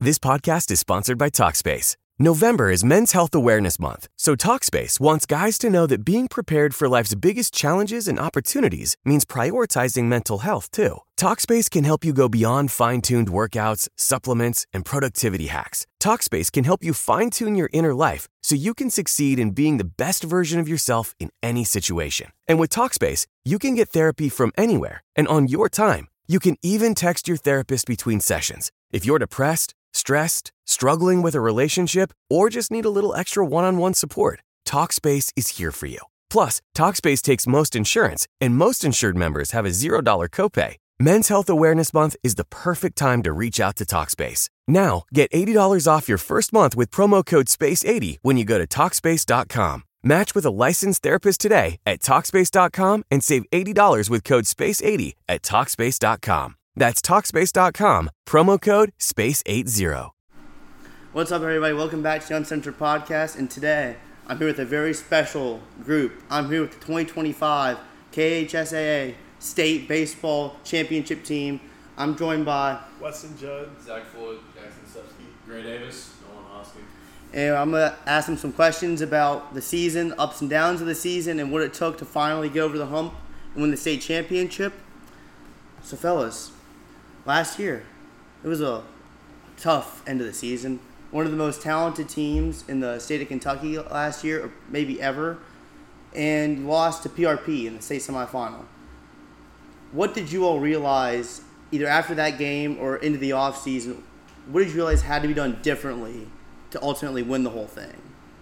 This podcast is sponsored by Talkspace. November is Men's Health Awareness Month, so Talkspace wants guys to know that being prepared for life's biggest challenges and opportunities means prioritizing mental health, too. Talkspace can help you go beyond fine-tuned workouts, supplements, and productivity hacks. Talkspace can help you fine-tune your inner life so you can succeed in being the best version of yourself in any situation. And with Talkspace, you can get therapy from anywhere and on your time. You can even text your therapist between sessions. If you're depressed, stressed, struggling with a relationship, or just need a little extra one-on-one support, Talkspace is here for you. Plus, Talkspace takes most insurance, and most insured members have a $0 copay. Men's Health Awareness Month is the perfect time to reach out to Talkspace. Now, get $80 off your first month with promo code SPACE80 when you go to Talkspace.com. Match with a licensed therapist today at Talkspace.com and save $80 with code SPACE80 at Talkspace.com. That's Talkspace.com, promo code SPACE80. What's up, everybody? Welcome back to the Uncensored Podcast, and today I'm here with a very special group. I'm here with the 2025 KHSAA State Baseball Championship team. I'm joined by Weston Judd, Zach Floyd, Jackson Sepsky, Gray Davis, Nolan Hoskin. and I'm going to ask them some questions about the season, ups and downs of the season, and what it took to finally get over the hump and win the state championship. So, fellas, last year, it was a tough end of the season. One of the most talented teams in the state of Kentucky last year, or maybe ever, and lost to PRP in the state semifinal. What did you all realize, either after that game or into the offseason, what did you realize had to be done differently to ultimately win the whole thing?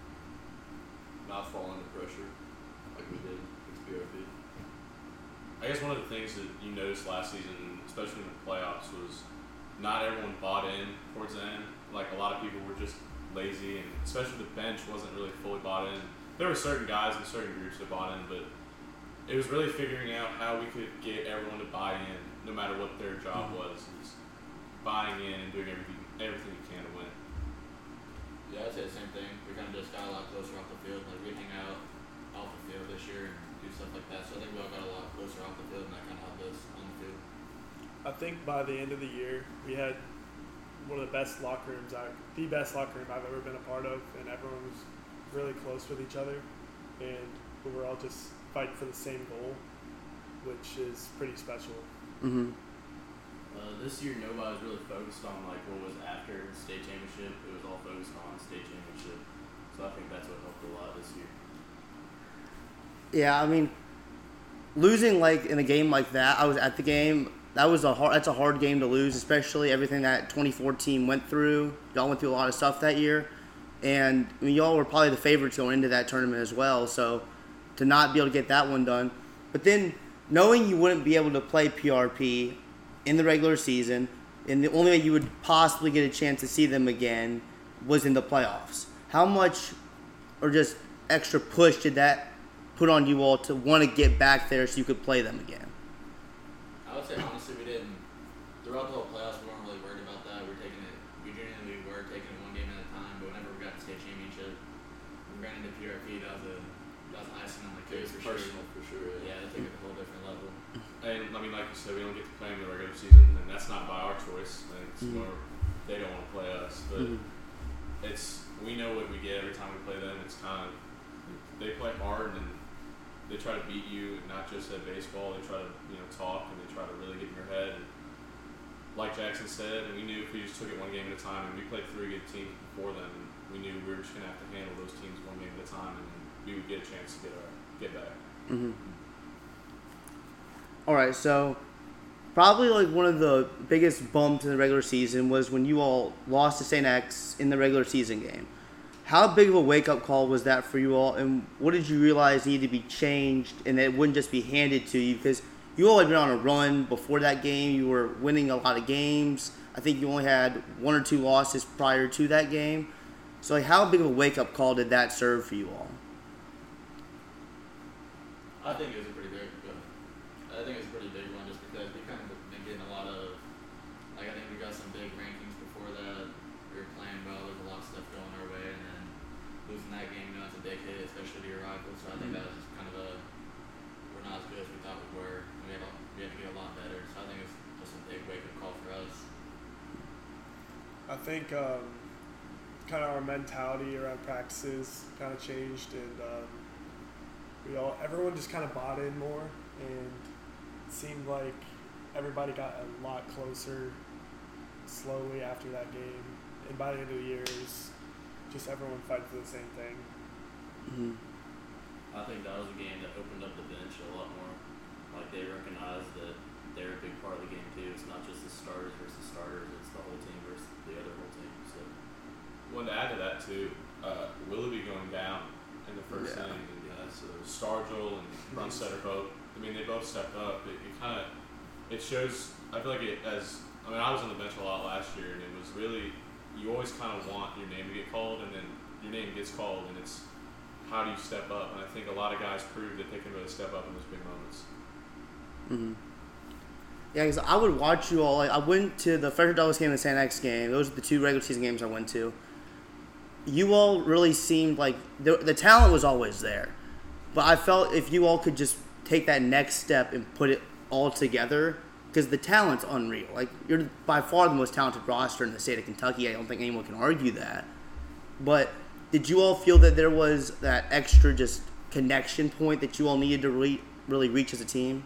Not fall under pressure like we did against PRP. I guess one of the things that you noticed last season, especially in the playoffs, was not everyone bought in towards the end. Like, a lot of people were just lazy, and especially the bench wasn't really fully bought in. There were certain guys and certain groups that bought in, but it was really figuring out how we could get everyone to buy in, no matter what their job was. Just buying in and doing everything you can to win. Yeah, I'd say the same thing. We kind of just got a lot closer off the field. Like, we hang out off the field this year and do stuff like that. So I think we all got a lot closer off the field, and that kind of helped us on the field. I think by the end of the year, we had one of the best locker rooms, the best locker room I've ever been a part of, and everyone was really close with each other, and we were all just fighting for the same goal, which is pretty special. Mm-hmm. This year, nobody was really focused on like what was after the state championship. It was all focused on state championship. So I think that's what helped a lot this year. Yeah, I mean, losing like in a game like that, I was at the game. That's a hard game to lose, especially everything that 2014 went through. Y'all went through a lot of stuff that year, and I mean, y'all were probably the favorites going into that tournament as well. So to not be able to get that one done, but then knowing you wouldn't be able to play PRP in the regular season, and the only way you would possibly get a chance to see them again was in the playoffs. How much, or just extra push, did that put on you all to want to get back there so you could play them again? I would say, honestly, we didn't. Throughout the whole playoffs, we weren't really worried about that. We genuinely were taking it one game at a time, but whenever we got to state championship, we ran into PRP, that was icing on the cake for sure. Personal for sure. Yeah, that took it to a whole different level. And I mean, like you said, we don't get to play them in the regular season, and that's not by our choice. I think it's more they don't want to play us, but we know what we get every time we play them. It's kind of they play hard and they try to beat you, not just at baseball. They try to talk and they try to really get in your head. And like Jackson said, and we knew if we just took it one game at a time, and we played 3 good teams before them, and we knew we were just gonna have to handle those teams one game at a time, and we would get a chance to get back. Mm-hmm. All right, so probably like one of the biggest bumps in the regular season was when you all lost to St. X in the regular season game. How big of a wake-up call was that for you all, and what did you realize needed to be changed and that it wouldn't just be handed to you? Because you all had been on a run before that game. You were winning a lot of games. I think you only had 1 or 2 losses prior to that game. So like, how big of a wake-up call did that serve for you all? I think it was a pretty big one just because we kind of been getting a lot of, like, I think we got some big rankings before that. We were playing well, there's a lot of stuff going our way, and then losing that game, it's a big hit, especially to your rival. So I think that was just kind of we're not as good as we thought we were. We had to get a lot better. So I think it's just a big wake-up call for us. I think kind of our mentality around practices kind of changed, and everyone just kind of bought in more, and it seemed like everybody got a lot closer slowly after that game. And by the end of the year, it was just everyone fighting for the same thing. Mm-hmm. I think that was a game that opened up the bench a lot more. Like, they recognized that they're a big part of the game too. It's not just the starters versus starters; it's the whole team versus the other whole team. So, Well, to add to that too, Willoughby going down in the first inning, and so Stargell and Brunstetter both. I mean, they both stepped up. It shows. I feel like I was on the bench a lot last year, and it was really, you always kind of want your name to get called, and then your name gets called, and it's how do you step up? And I think a lot of guys proved that they can really step up in those big moments. Mm-hmm. Yeah, because I would watch you all. Like, I went to the Frederick Douglass game and the San X game. Those are the 2 regular season games I went to. You all really seemed like the talent was always there. But I felt if you all could just take that next step and put it all together, because the talent's unreal. Like, you're by far the most talented roster in the state of Kentucky. I don't think anyone can argue that. But did you all feel that there was that extra just connection point that you all needed to really reach as a team?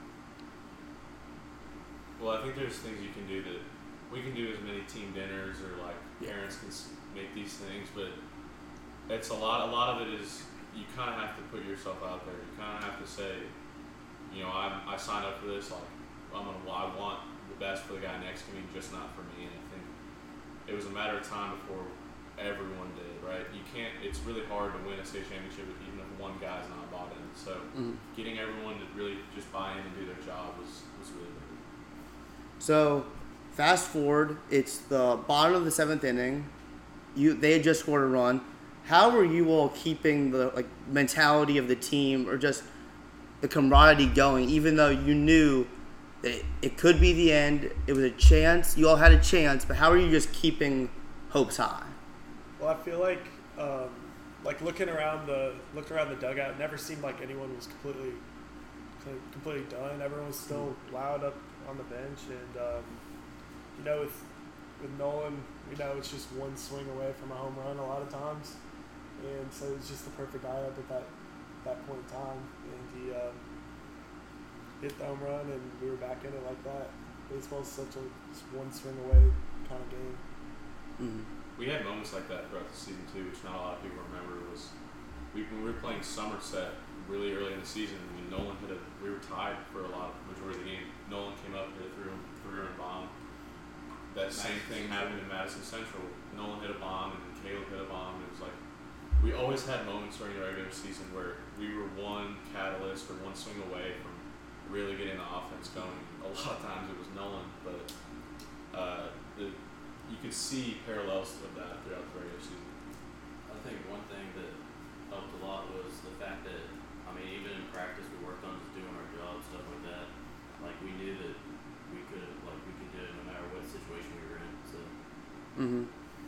Well, I think there's things you can do that we can do as many team dinners or like parents can make these things, but it's a lot of it is you kind of have to put yourself out there. You kind of have to say, I signed up for this. Like, I want the best for the guy next to me, just not for me. And I think it was a matter of time before everyone did. Right? You can't. It's really hard to win a state championship even if one guy's not bought in. So getting everyone to really just buy in and do their job was really big. So, fast forward, it's the bottom of the 7th inning. They had just scored a run. How were you all keeping the mentality of the team or just the camaraderie going, even though you knew that it could be the end? It was a chance. You all had a chance, but how are you just keeping hopes high? Well, I feel like looking around the dugout, it never seemed like anyone was completely done. Everyone was still loud up on the bench, and with Nolan, it's just one swing away from a home run a lot of times, and so it was just the perfect eye up at that point in time, and he hit the home run, and we were back in it like that. Baseball's such a just one swing away kind of game. Mm-hmm. We had moments like that throughout the season too, which not a lot of people remember. When we were playing Somerset really early in the season. I mean, Nolan we were tied for a majority of the game. Nolan came up, hit a three-run bomb. That same thing happened in Madison Central. Nolan hit a bomb, and then Caleb hit a bomb. It was like we always had moments during the regular season where we were one catalyst or one swing away from really getting the offense going. A lot of times it was Nolan, but you could see parallels of that throughout the regular season. I think one thing that helped a lot was the fact that, even in practice, we worked on just doing our job, stuff like that. Like, we knew that we could do it no matter what situation we were in. So. Mm-hmm.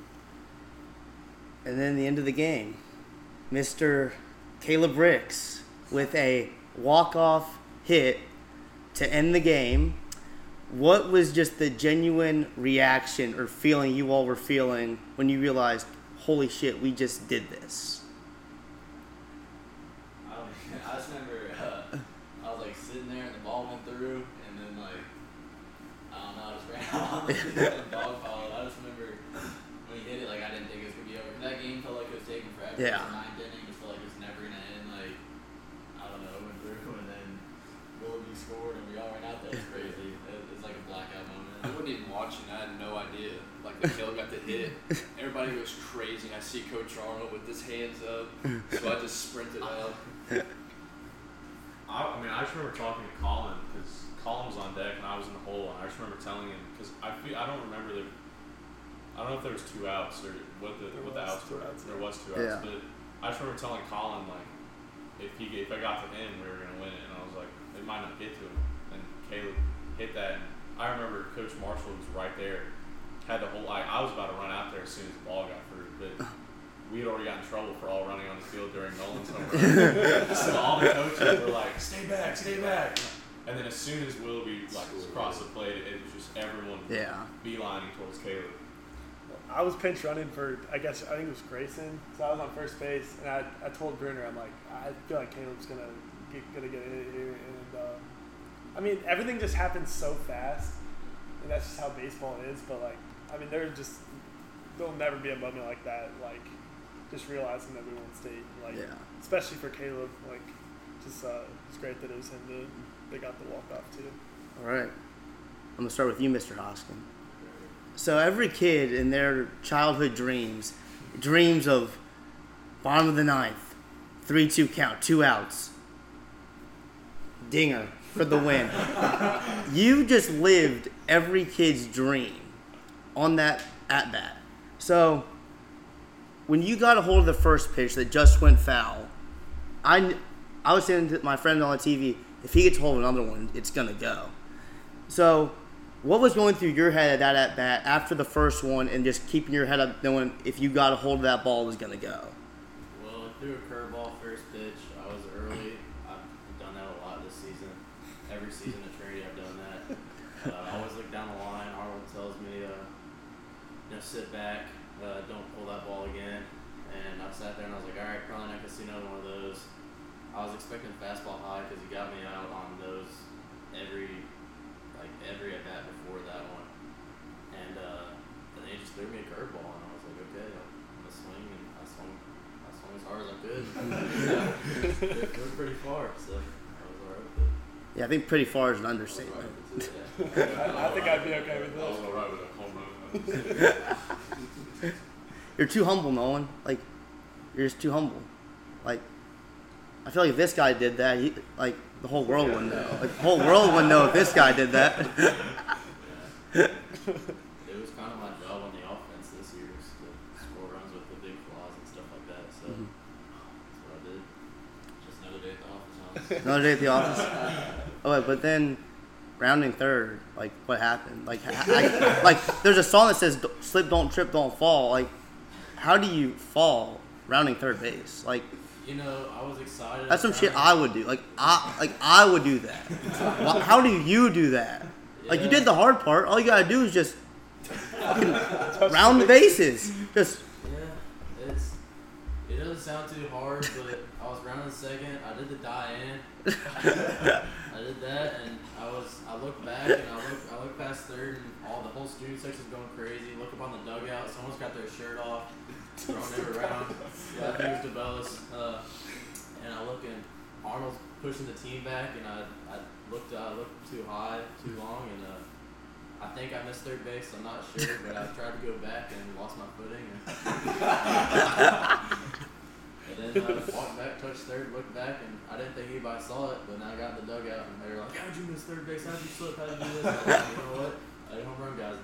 And then the end of the game, Mr. Caleb Ricks with a walk-off hit to end the game. What was just the genuine reaction or feeling you all were feeling when you realized, holy shit, we just did this? I just remember I was sitting there and the ball went through, and then I just ran out and dog followed. I just remember when he hit it, I didn't think it was gonna be over. That game felt like it was taking forever. Yeah. It was the 9th inning. It felt like it was never gonna end. I don't know, it went through, and then Willoughby scored, and we all ran out there. It was crazy. It was like a blackout moment. I wasn't even watching. I had no idea. When Caleb got to hit it, everybody was crazy. And I see Coach Arnold with his hands up, so I just sprinted up. I just remember talking to Colin because Colin was on deck and I was in the hole, and I just remember telling him because I don't remember I don't know if there was 2 outs or what the outs were. There was 2 outs, but I just remember telling Colin if I got to him we were gonna win it, and I was like it might not get to him, and Caleb hit that. And I remember Coach Marshall was right there, had the whole I was about to run out there as soon as the ball got through, but we had already got in trouble for all running on the field during Nolan's home run. So all the coaches were like, stay back. And then as soon as Willoughby across the plate, it was just everyone beelining towards Caleb. I was pinch running for, I think it was Grayson. So I was on first base, and I told Bruner, I'm like, I feel like Caleb's gonna get in here, and I mean, everything just happens so fast, and that's just how baseball is. But like, I mean, there'll never be a moment like that, like just realizing that we won state, like especially for Caleb, like just it's great that it was him they got the walk off too. All right, I'm gonna start with you, Mr. Hoskin. So every kid in their childhood dreams of bottom of the ninth, 3-2 count, 2 outs, dinger for the win. You just lived every kid's dream on that at bat. So when you got a hold of the first pitch that just went foul, I was saying to my friend on the TV, if he gets hold of another one, it's gonna go. So what was going through your head at that at bat after the first one, and just keeping your head up, knowing if you got a hold of that ball, it was gonna go? Well, I threw a curveball first pitch. I was early. I've done that a lot this season. Every season at Trinity, I've done that. I always look down the line. Arnold tells me, sit back, don't pull that ball again. And I sat there and I was like, all right, probably not gonna see another one of those. I was expecting fastball high because he got me out on those every at bat before that one. And then he just threw me a curveball, and I was like, okay, I'm gonna swing, and I swung as hard as I could. It was pretty far, so I was alright with it. Yeah, I think pretty far is an understatement. I think I'd be okay with I was this. alright with a home run. You're too humble, Nolan. Like, you're just too humble. Like, I feel like if this guy did that, the whole world wouldn't know. Like, the whole world wouldn't know if this guy did that. It was kind of my job on the offense this year, was to score runs with the big flaws and stuff like that. So that's what I did. Just another day at the office, huh? Another day at the office. Oh, but then rounding third, like, what happened? Like, there's a song that says "Slip, don't trip, don't fall." Like, how do you fall rounding third base? Like, I was excited. that's some shit I would do. Like, I would do that. How do you do that? Like, you did the hard part. All you gotta do is just fucking round the bases. Just. Yeah, it doesn't sound too hard, but I was rounding second. I did the die in. I did that, and I looked back, and I looked past third, and the whole student section's going crazy. Look up on the dugout. Someone's got their shirt off, throwing it around. I think it was DeBellis. And I look, and Arnold's pushing the team back, and I looked too high, too long, and I think I missed third base. I'm not sure, but I tried to go back and lost my footing. And then I walked back, touched third, looked back, and I didn't think anybody saw it, but then I got in the dugout, and they were like, how'd you miss third base? How'd you slip? How'd you do this? I was like, you know what? I did home run, guys.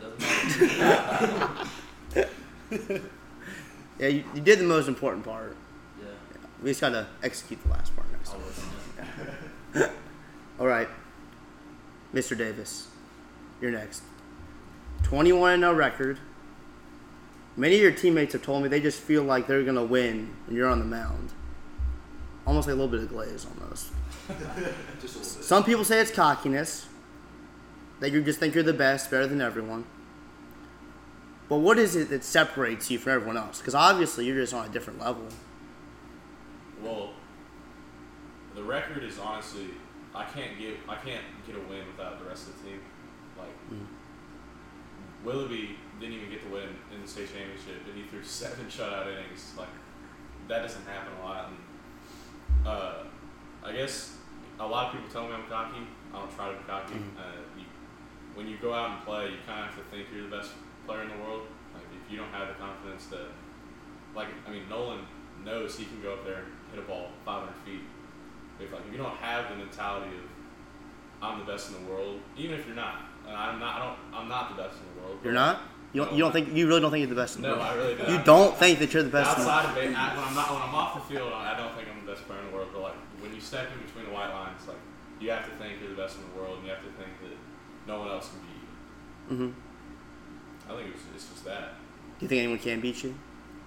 It doesn't matter. Yeah, you did the most important part. Yeah. We just gotta execute the last part next I'll time. listen. All right, Mr. Davis, you're next. 21-0 record. Many of your teammates have told me they just feel like they're gonna win when you're on the mound. Almost like a little bit of glaze, almost. Just a little bit. Some people say it's cockiness, that you just think you're the best, better than everyone. But what is it that separates you from everyone else? Because obviously you're just on a different level. Well, the record is honestly, I can't get a win without the rest of the team. Like, Willoughby didn't even get the win in the state championship, and he threw 7 shutout innings. Like, that doesn't happen a lot. And I guess a lot of people tell me I'm cocky. I don't try to be cocky. When you go out and play, you kind of have to think you're the best player in the world. Like, if you don't have the confidence that, Nolan knows he can go up there and hit a ball 500 feet. If you don't have the mentality of I'm the best in the world, even if you're not, and I'm not the best in the world. You're not? You really don't think you're the best in the world? No, I really don't. You don't think that you're the best in the world? Outside of it, when I'm off the field, I don't think I'm the best player in the world. But when you step in between the white lines, you have to think you're the best in the world, and you have to think that no one else can beat you. I think it's just that. Do you think anyone can beat you?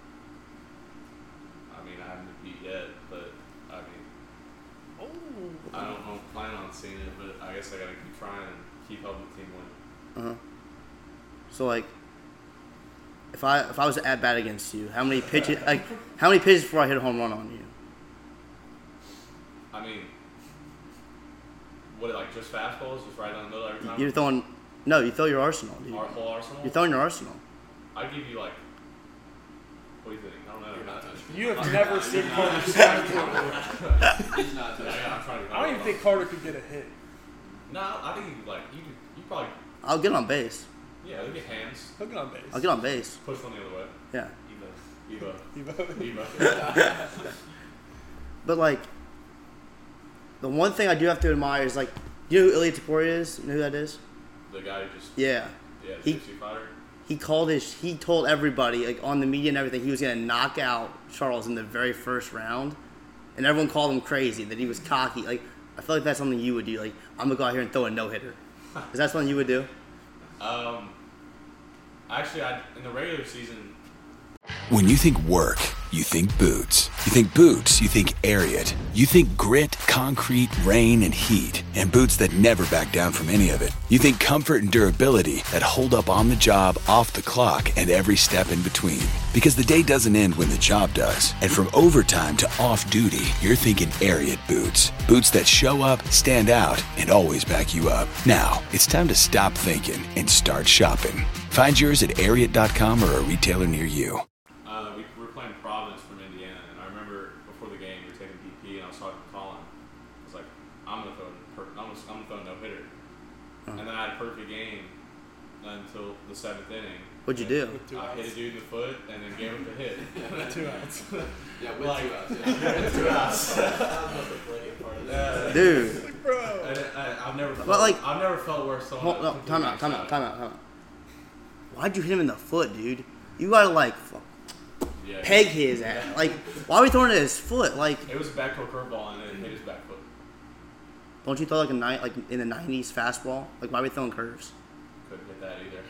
I haven't been beat yet, but I don't plan on seeing it. But I guess I gotta keep trying and keep helping the team win. So if I was at bat against you, how many pitches before I hit a home run on you? I mean, what, like just fastballs, just right down the middle every time? You're throwing. No, you throw your arsenal, dude. Our whole arsenal? You're throwing your arsenal. I give you like. What do you think? I don't know. You're not touching. You have never seen Carter smack it. He's not touching. Yeah, I'm trying to. I don't even think Carter could get a hit. No, I think you probably. I'll get on base. Yeah, look at hands. He'll get on base. I'll get on base. Push one the other way. Yeah. Eva. But like, the one thing I do have to admire is like, you know who Ilya Taporia is? You know who that is? The guy who just. Yeah. Yeah, the He- 60 fighter. He told everybody, like on the media and everything, he was gonna knock out Charles in the very first round, and everyone called him crazy that he was cocky. Like, I feel like that's something you would do. Like, I'm gonna go out here and throw a no hitter. Is that something you would do? Actually, in the regular season. When you think work, you think boots. You think boots, you think Ariat. You think grit, concrete, rain, and heat. And boots that never back down from any of it. You think comfort and durability that hold up on the job, off the clock, and every step in between. Because the day doesn't end when the job does. And from overtime to off-duty, you're thinking Ariat boots. Boots that show up, stand out, and always back you up. Now, it's time to stop thinking and start shopping. Find yours at Ariat.com or a retailer near you. We were playing Providence from Indiana, and I remember before the game we were taking BP, and I was talking to Colin. I was like, I'm gonna throw a no hitter, and then I had a perfect game until the 7th inning. What'd you do? I hit a dude in the foot, and then gave him the hit. 2 outs. Yeah, with Like- 2 outs. Yeah. 2 outs. Dude. I've never felt. Well, like- I've never felt worse. Hold, no, time out. Why'd you hit him in the foot, dude? You gotta like Yeah, peg his ass. Like, why are we throwing it at his foot? Like, It was a backdoor curveball, and then it hit his back foot. don't you throw like like in the 90s fastball? Like, why are we throwing curves? Couldn't hit that either.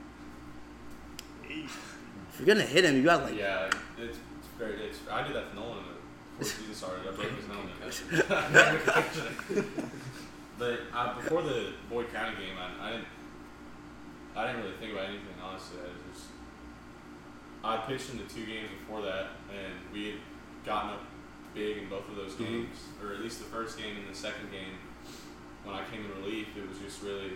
If you're gonna hit him, you gotta like. Yeah, it's very. I did that to Nolan before the season started. I broke his helmet. But before the Boyd County game, I didn't really think about anything, honestly. I pitched in the 2 games before that, and we had gotten up big in both of those games, or at least the first game and the second game. When I came in relief, it was just really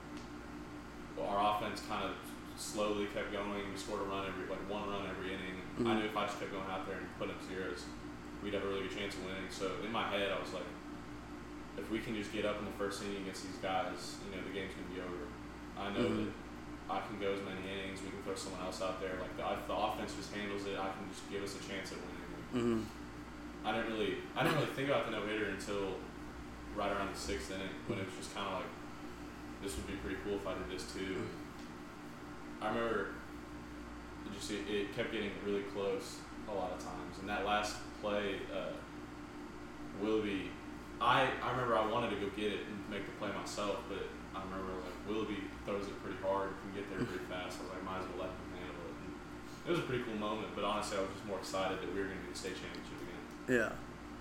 our offense kind of slowly kept going. We scored one run every inning. I knew if I just kept going out there and put up zeros, we'd have a really good chance of winning. So in my head, I was like, if we can just get up in the first inning against these guys, the game's gonna be over. I know that I can go as many innings. We can throw someone else out there. Like if the offense just handles it, I can just give us a chance at winning. I didn't really think about the no hitter until right around the 6th inning, when it was just kind of like, this would be pretty cool if I did this too. I remember, it kept getting really close a lot of times, and that last play, Willoughby, I remember I wanted to go get it and make the play myself, but I remember like Willoughby throws it pretty hard, can get there pretty fast. I was like, might as well let him handle it. And it was a pretty cool moment, but honestly, I was just more excited that we were going to get the state championship again. Yeah.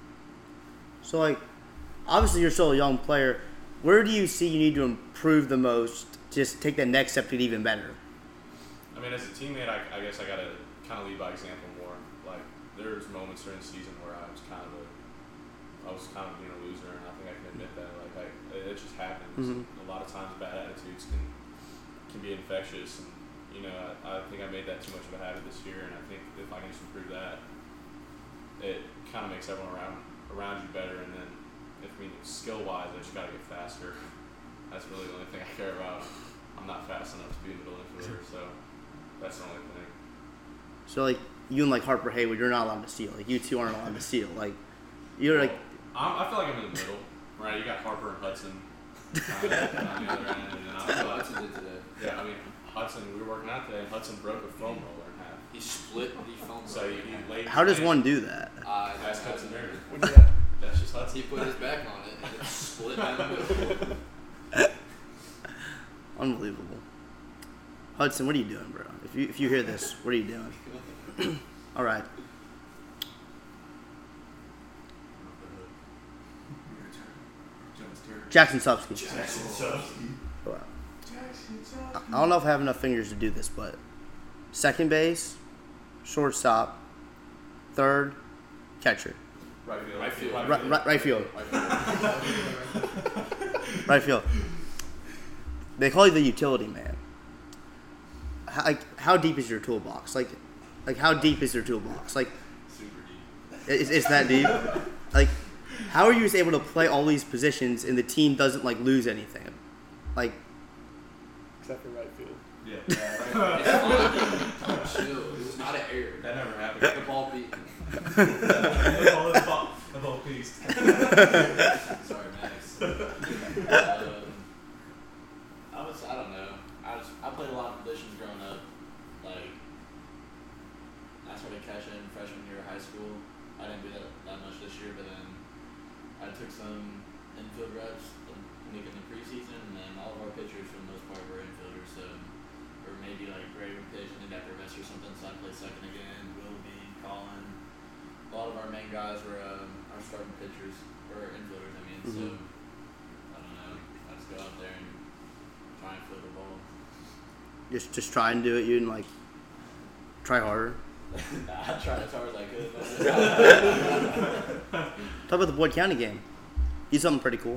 So like, obviously you're still a young player. Where do you see you need to improve the most? Just take that next step to get even better. I mean, as a teammate, I guess I got to kind of lead by example more. Like, there's moments during the season where I was kind of being a loser, and I think I can admit that. Like, it just happens. A lot of times, bad attitudes can be infectious, and I think I made that too much of a habit this year. And I think if I can just improve that, it kind of makes everyone around you better. And then, skill-wise, I just got to get faster. That's really the only thing I care about. I'm not fast enough to be a middle infielder, so that's the only thing. So like you and like Harper Haywood, you're not allowed to steal. Like you two aren't allowed to steal. Like you're like. I feel like I'm in the middle, right? You got Harper and Hudson on the other end, and then I feel like Hudson did today. Yeah, I mean Hudson. We were working out today, and Hudson broke a foam roller in half. He split the foam So roller. he laid. How does his one hand- do that? That's Hudson there. That's just Hudson. He put his back on it and it split down the middle. Unbelievable. Hudson, what are you doing, bro? If you hear this, what are you doing? All right. Jackson Subsky. I don't know if I have enough fingers to do this, but second base, shortstop, third, catcher. Right field. Right field. Right field. Right field. They call you the utility man. How deep is your toolbox? Like how deep is your toolbox? Like, Super deep. it's that deep. Like, how are you just able to play all these positions and the team doesn't like lose anything? Like, Except for right field. Yeah. It's fine. Chill. It was not an error. That never The happened. ball beat. The ball piece. Sorry, Max. I don't know. I played a lot of positions growing up. Like, I started catching freshman year of high school. I didn't do that much this year, but then I took some infield reps in the preseason, and then all of our pitchers for the most part were infielders. So, or maybe like Gray would pitch and then after rest or something, so I played second again. Willoughby, Colin. A lot of our main guys were our starting pitchers or infielders. I mean, so I don't know. I just go out there and try and field the ball. just try and do it. You didn't like try harder. I tried as hard as I could. Talk about the Boyd County game. You did something pretty cool.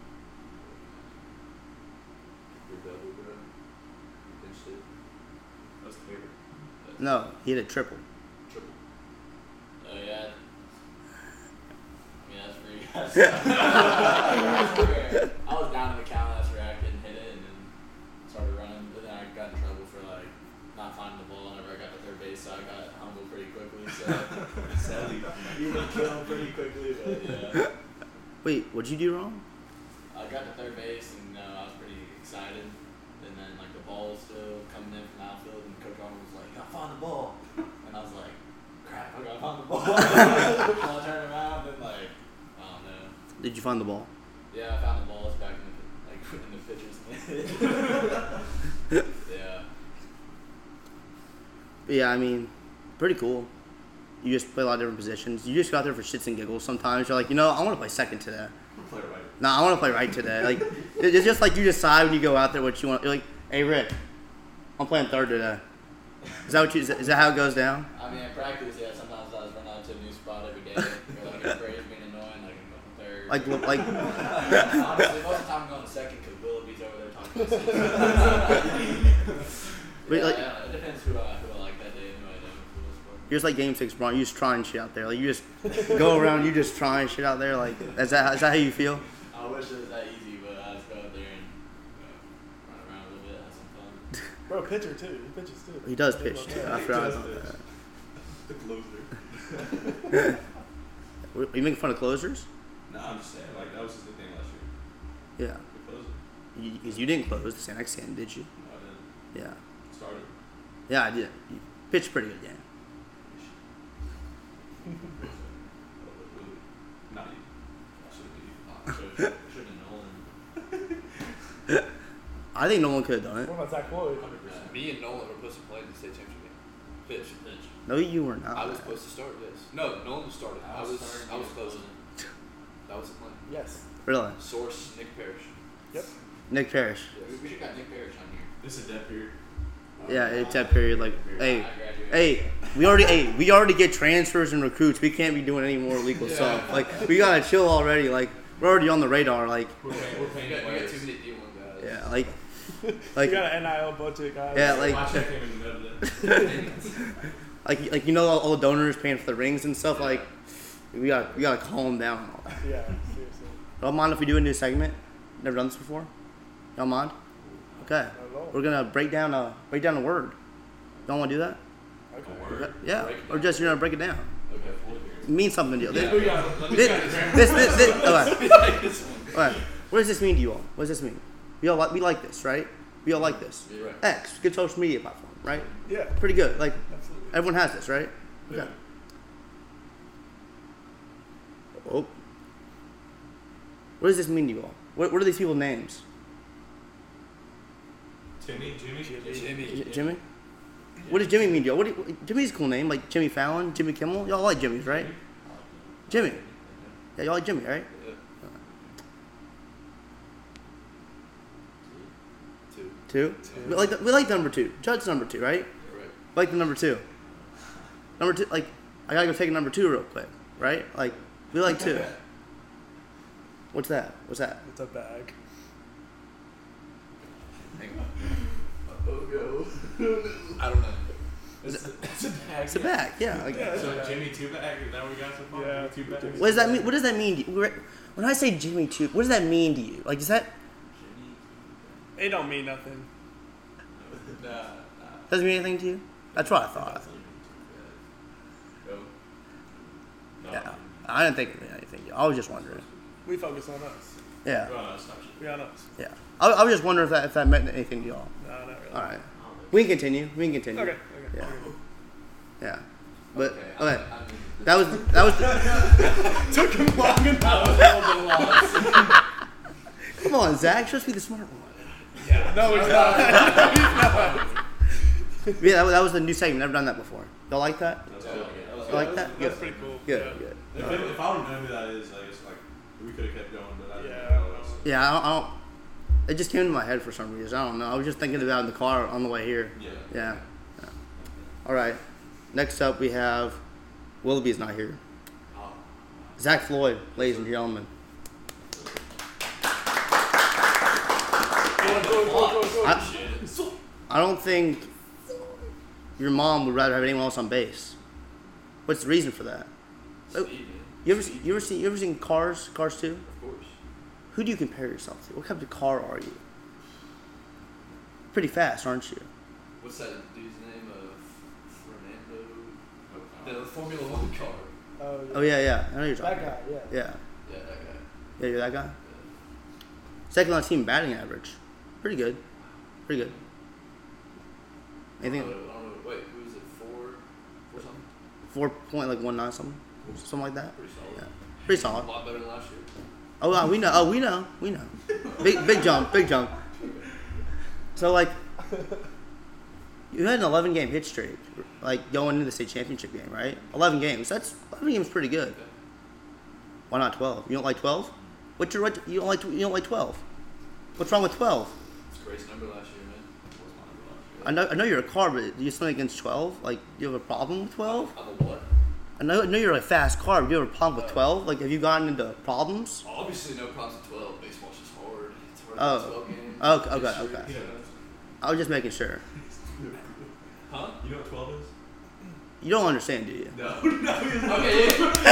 That's the favorite. No, he hit a triple. Triple. Oh yeah. I mean that's pretty good. I was down in the count. That's where I couldn't hit it, and then started running. But then I got in trouble for like not finding the ball whenever I got to third base. So I got humbled pretty quickly. So Sadly. you can kill him pretty quickly. But yeah. Wait, what'd you do wrong? I got to third base and I was pretty excited. And then like the ball was still coming in from outfield, and Coach Arnold was like, "You gotta find the ball," and I was like, "Crap, I gotta find the ball." So I turned around and like, I don't know. Did you find the ball? Yeah, I found the ball. It's back in the pitcher's mitt. Yeah. But yeah, I mean, pretty cool. You just play a lot of different positions. You just go out there for shits and giggles. Sometimes you're like, I want to play second today. Play right. Nah, I want to play right today. Like, it's just like you decide when you go out there what you want. You're like, hey Rick, I'm playing third today. Is that how it goes down? I mean, in practice, yeah. Sometimes I was running out to a new spot every day. Like if Brady's being annoying, like I'm going third. Like Honestly, most of the time I'm going to second because Willoughby's over there talking to us. But, like- yeah, it depends who I like that day and who I don't for the most part. you're just like Game 6, bro. You just trying shit out there. Like you just go around, you just trying shit out there. Like is that how you feel? I wish it was that easy, but I just go out there and run around a little bit, have some fun. Bro, pitcher too. He pitches too. He does pitch too. I forgot about that. The closer. Are you making fun of closers? Nah, I'm just saying, like, that was just the thing last year. Yeah. The closer. Because you didn't close the San X game, did you? No, I didn't. Yeah. Started. Yeah, I did. You pitched a pretty good game. Not you. Should have Nolan. I think no one could have done it. What about Zach Floyd? Me and Nolan were supposed to play in the state championship game. Pitch. No, you were not. I was supposed to start, yes. No, Nolan started. I was close. That was the plan. Yes. Really? Source, Nick Parrish. Yep. Nick Parrish. We should got Nick Parrish on here. This is dead period. Yeah, it's that period. Like, hey, I graduated. we already get transfers and recruits. We can't be doing any more illegal stuff. Like, we gotta chill already. Like, we're already on the radar. Like, We're You paying got players. too many D1 guys. yeah, like, We got an NIL budget, guys. yeah, like, My check came in the middle of that. like all the donors paying for the rings and stuff. Like, we gotta calm down and all that. Yeah, seriously. Don't mind if we do a new segment. Never done this before. Don't mind. Okay. Not at all. We're gonna break down a word. Don't want to do that? Okay. Okay. Yeah. Break it Or just you're gonna break it down. Okay. It means something to you. Let me This. check the grammar. Okay. What does this mean to you all? What does this mean? We like this, right? We all like this. Yeah. X, good social media platform, right? Yeah, Pretty good. Like absolutely. everyone has this, right? Yeah. Okay. Oh. What does this mean to you all? What are these people's names? Jimmy. Jimmy? What does Jimmy mean to y'all? Jimmy's a cool name, like Jimmy Fallon, Jimmy Kimmel. Y'all like Jimmy's, right? Jimmy. Yeah, y'all like Jimmy, right? Yeah. Two. Two? We like number two. Judd's number two, right? Correct. like the number 2. Number 2, like, I gotta go take a number 2 real quick, right? Like, we like 2. What's that? It's a bag. Hang on. I don't know. It's a bag. It's a bag, yeah. Like, So Jimmy 2 bag, is that what we got so far? Yeah. Jimmy 2 bags? what does that mean? What does that mean to you? When I say Jimmy 2, what does that mean to you? Like, is that It don't mean nothing. Nah. doesn't mean anything to you? That's what I thought. Go. No. Yeah, I didn't think it meant anything to you. I was just wondering. We focus on us. Yeah, Well, that's not true. We on us. yeah. I was just wondering if that meant anything to y'all. No, not really. All right, we can continue. We can continue. Okay. Yeah. Yeah, but Okay. okay. I mean, That was Took him long enough. I was a little bit lost. come on, Zach. You're supposed to be the smart one. No, it's not. Yeah, that was the new segment. Never done that before. Y'all like that? That's cool. You like that? That's Good. pretty cool. Good. Yeah. Good. If I would have known who that is, I guess like we could have kept going, but I didn't Yeah. know. Yeah, I don't. It just came to my head for some reason. I don't know. I was just thinking about it in the car on the way here. Yeah. Yeah. All right. Next up, we have Willoughby's not here. Zach Floyd, ladies and gentlemen. I don't think your mom would rather have anyone else on base. What's the reason for that? Speed, man. You ever seen Cars 2? Of course. Who do you compare yourself to? What kind of car are you? Pretty fast, aren't you? What's that dude's name? Fernando. The Formula One car. Oh yeah. I know you're talking. That guy, yeah. Yeah. Yeah, that guy. Yeah, you're that guy. Second on team batting average. Pretty good. Anything? I don't know. Wait, who is it? 4 something? 4.19 something like that. Pretty solid. Yeah, pretty A solid. lot better than last year. Oh, we know. Big jump. So like, you had an 11-game hit streak, like going into the state championship game, right? 11 games. 11 games, pretty good. Yeah. Why not 12? You don't like 12? You don't like 12? What's wrong with 12? It's Grace number last year, man. What's my number last year? I know you're a car, but do you swing against 12? Like, do you have a problem with 12? I'm a what? I know you're a fast car, but do you have a problem with 12? Like, have you gotten into problems? Obviously, no problems with 12. Baseball's just hard. It's hard to 12 games. Okay. Yeah. I was just making sure. Huh? You know what 12 is? You don't understand, do you? No. Okay,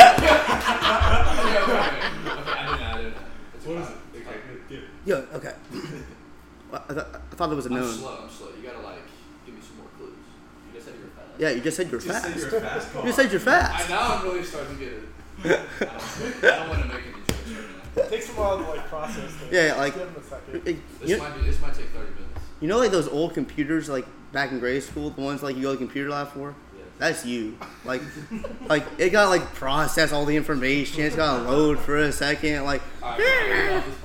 I didn't know. It's What is fine. it? Okay, good. Yeah, okay. Well, I thought there was a I'm known. slow. You gotta give me some more clues. You just said you were fast. Yeah, you just said you were Just fast. say you're a fast car. You just said you're fast. Now I'm really starting to get it. I don't want to make any jokes right now. It takes a while to process things. Yeah, like, Give him a second. This might take 30 minutes. you know, like those old computers, like back in grade school, the ones like you go to the computer lab for. Yes. That's you. Like it got like process all the information. It's got to load for a second. Like, Alright, we're off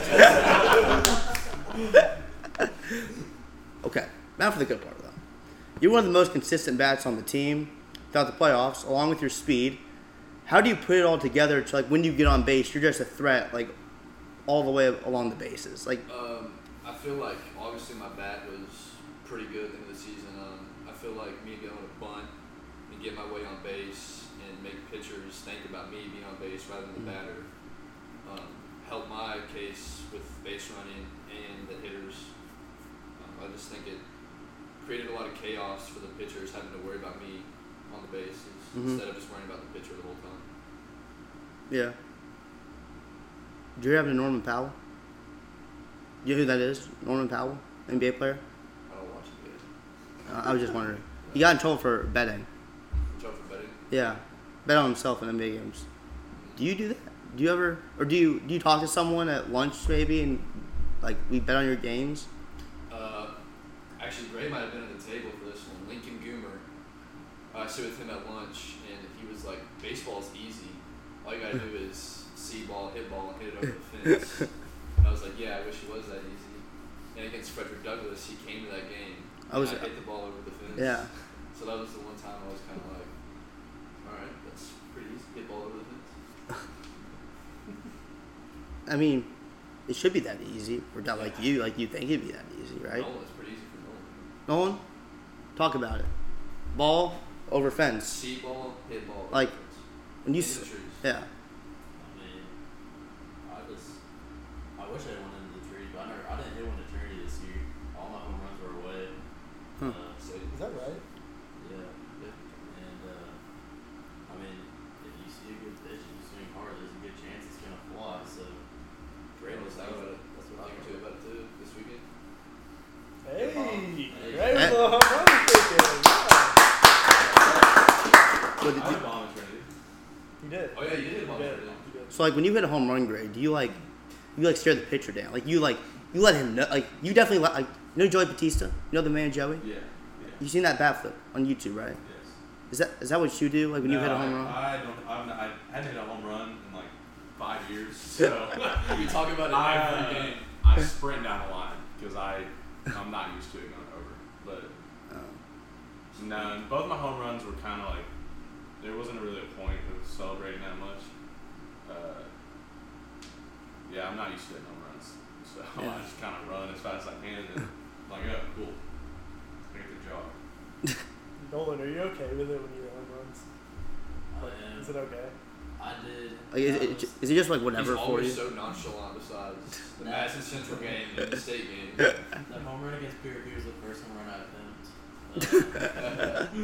this podcast. okay, now for the good part though. You're one of the most consistent bats on the team throughout the playoffs, along with your speed. How do you put it all together to like when you get on base, you're just a threat like all the way along the bases? Like, I feel like obviously my bat was pretty good at the end of the season. I feel like me being able to bunt and get my way on base and make pitchers think about me being on base rather than the batter helped my case with base running and the hitters. I just think it created a lot of chaos for the pitchers having to worry about me on the bases instead of just worrying about the pitcher the whole time. yeah. Do you have a Norman Powell? You know who that is? Norman Powell, NBA player. I don't watch it yet. I was just wondering. He got in trouble for betting. Joe for betting. Yeah, bet on himself in NBA games. Do you do that? Do you ever, or do you talk to someone at lunch maybe and like we bet on your games? Actually, Gray might have been at the table for this one. Lincoln Goomer. I sit with him at lunch, and he was like, "Baseball's easy. All you gotta do is see ball, hit ball, and hit it over the fence." And I was like, "Yeah, I wish it was that easy." And against Frederick Douglass, he came to that game. I was- and I hit the ball over the fence. Yeah. So that was the one time I was kind of like, "All right, that's pretty easy. Hit ball over the fence." I mean, it should be that easy. Or not like you think it'd be that easy, right? Nolan, it's pretty easy for Nolan. Nolan, talk about it. ball over fence. See ball, hit ball. Like, when you in the trees. yeah. I mean, I wish I went into the trees, but I didn't hit one to Trinity this year. All my home runs were away. Huh. So Is that right? Yeah. And I mean, if you see a good pitch and you swing hard, there's a good chance it's gonna fly. So Great was that. That's what I'm thinking about too this weekend. Hey, Hey. right with the home run kicking. What I did had you, a bomb in Trinity. You did. Oh yeah, you did a bunch You of did. it. You did. so like when you hit a home run grade, do you like stare the pitcher down? Like you let him know, like you definitely like you know Joey Batista? You know the man Joey? Yeah. You seen that bat flip on YouTube, right? Yes. Is that what you do? Like when you hit a home run? I hadn't hit a home run in like 5 years, so We talk about it every game. I sprint down the line because I'm not used to it going over. But no, both my home runs were kind of like there wasn't really a point of celebrating that much. Yeah, I'm not used to hitting home runs, so Yeah. I just kind of run as fast as I can and like, oh, cool, I get the job. Nolan, are you okay with it when you hit home runs? I Like, am. is it okay? I did. Like is it just like He's whatever for always you? so nonchalant besides the Madison Central game and the state game. That home run against Pyrrhus was the first home run I filmed.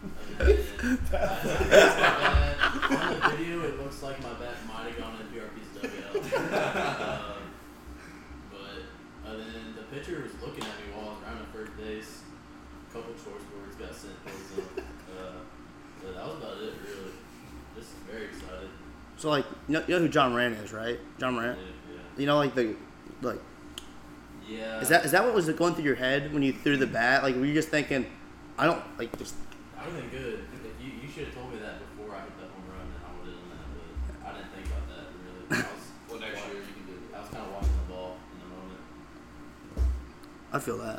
On the video, it looks like my bat might have gone in PRP's dugout. But then the pitcher was looking at me while I was running first base. A couple choice words got sent towards him. But that was about it, really. Just very excited. So like you know who John Moran is, right? John Moran. Yeah. You know like Yeah. is that what was going through your head when you threw the bat? Like were you just thinking, I don't like just I would have been good. If you should have told me that before I hit that home run, and I would have done that. But I didn't think about that really. Well, next year you can do it. I was kind of watching the ball in the moment. I feel that.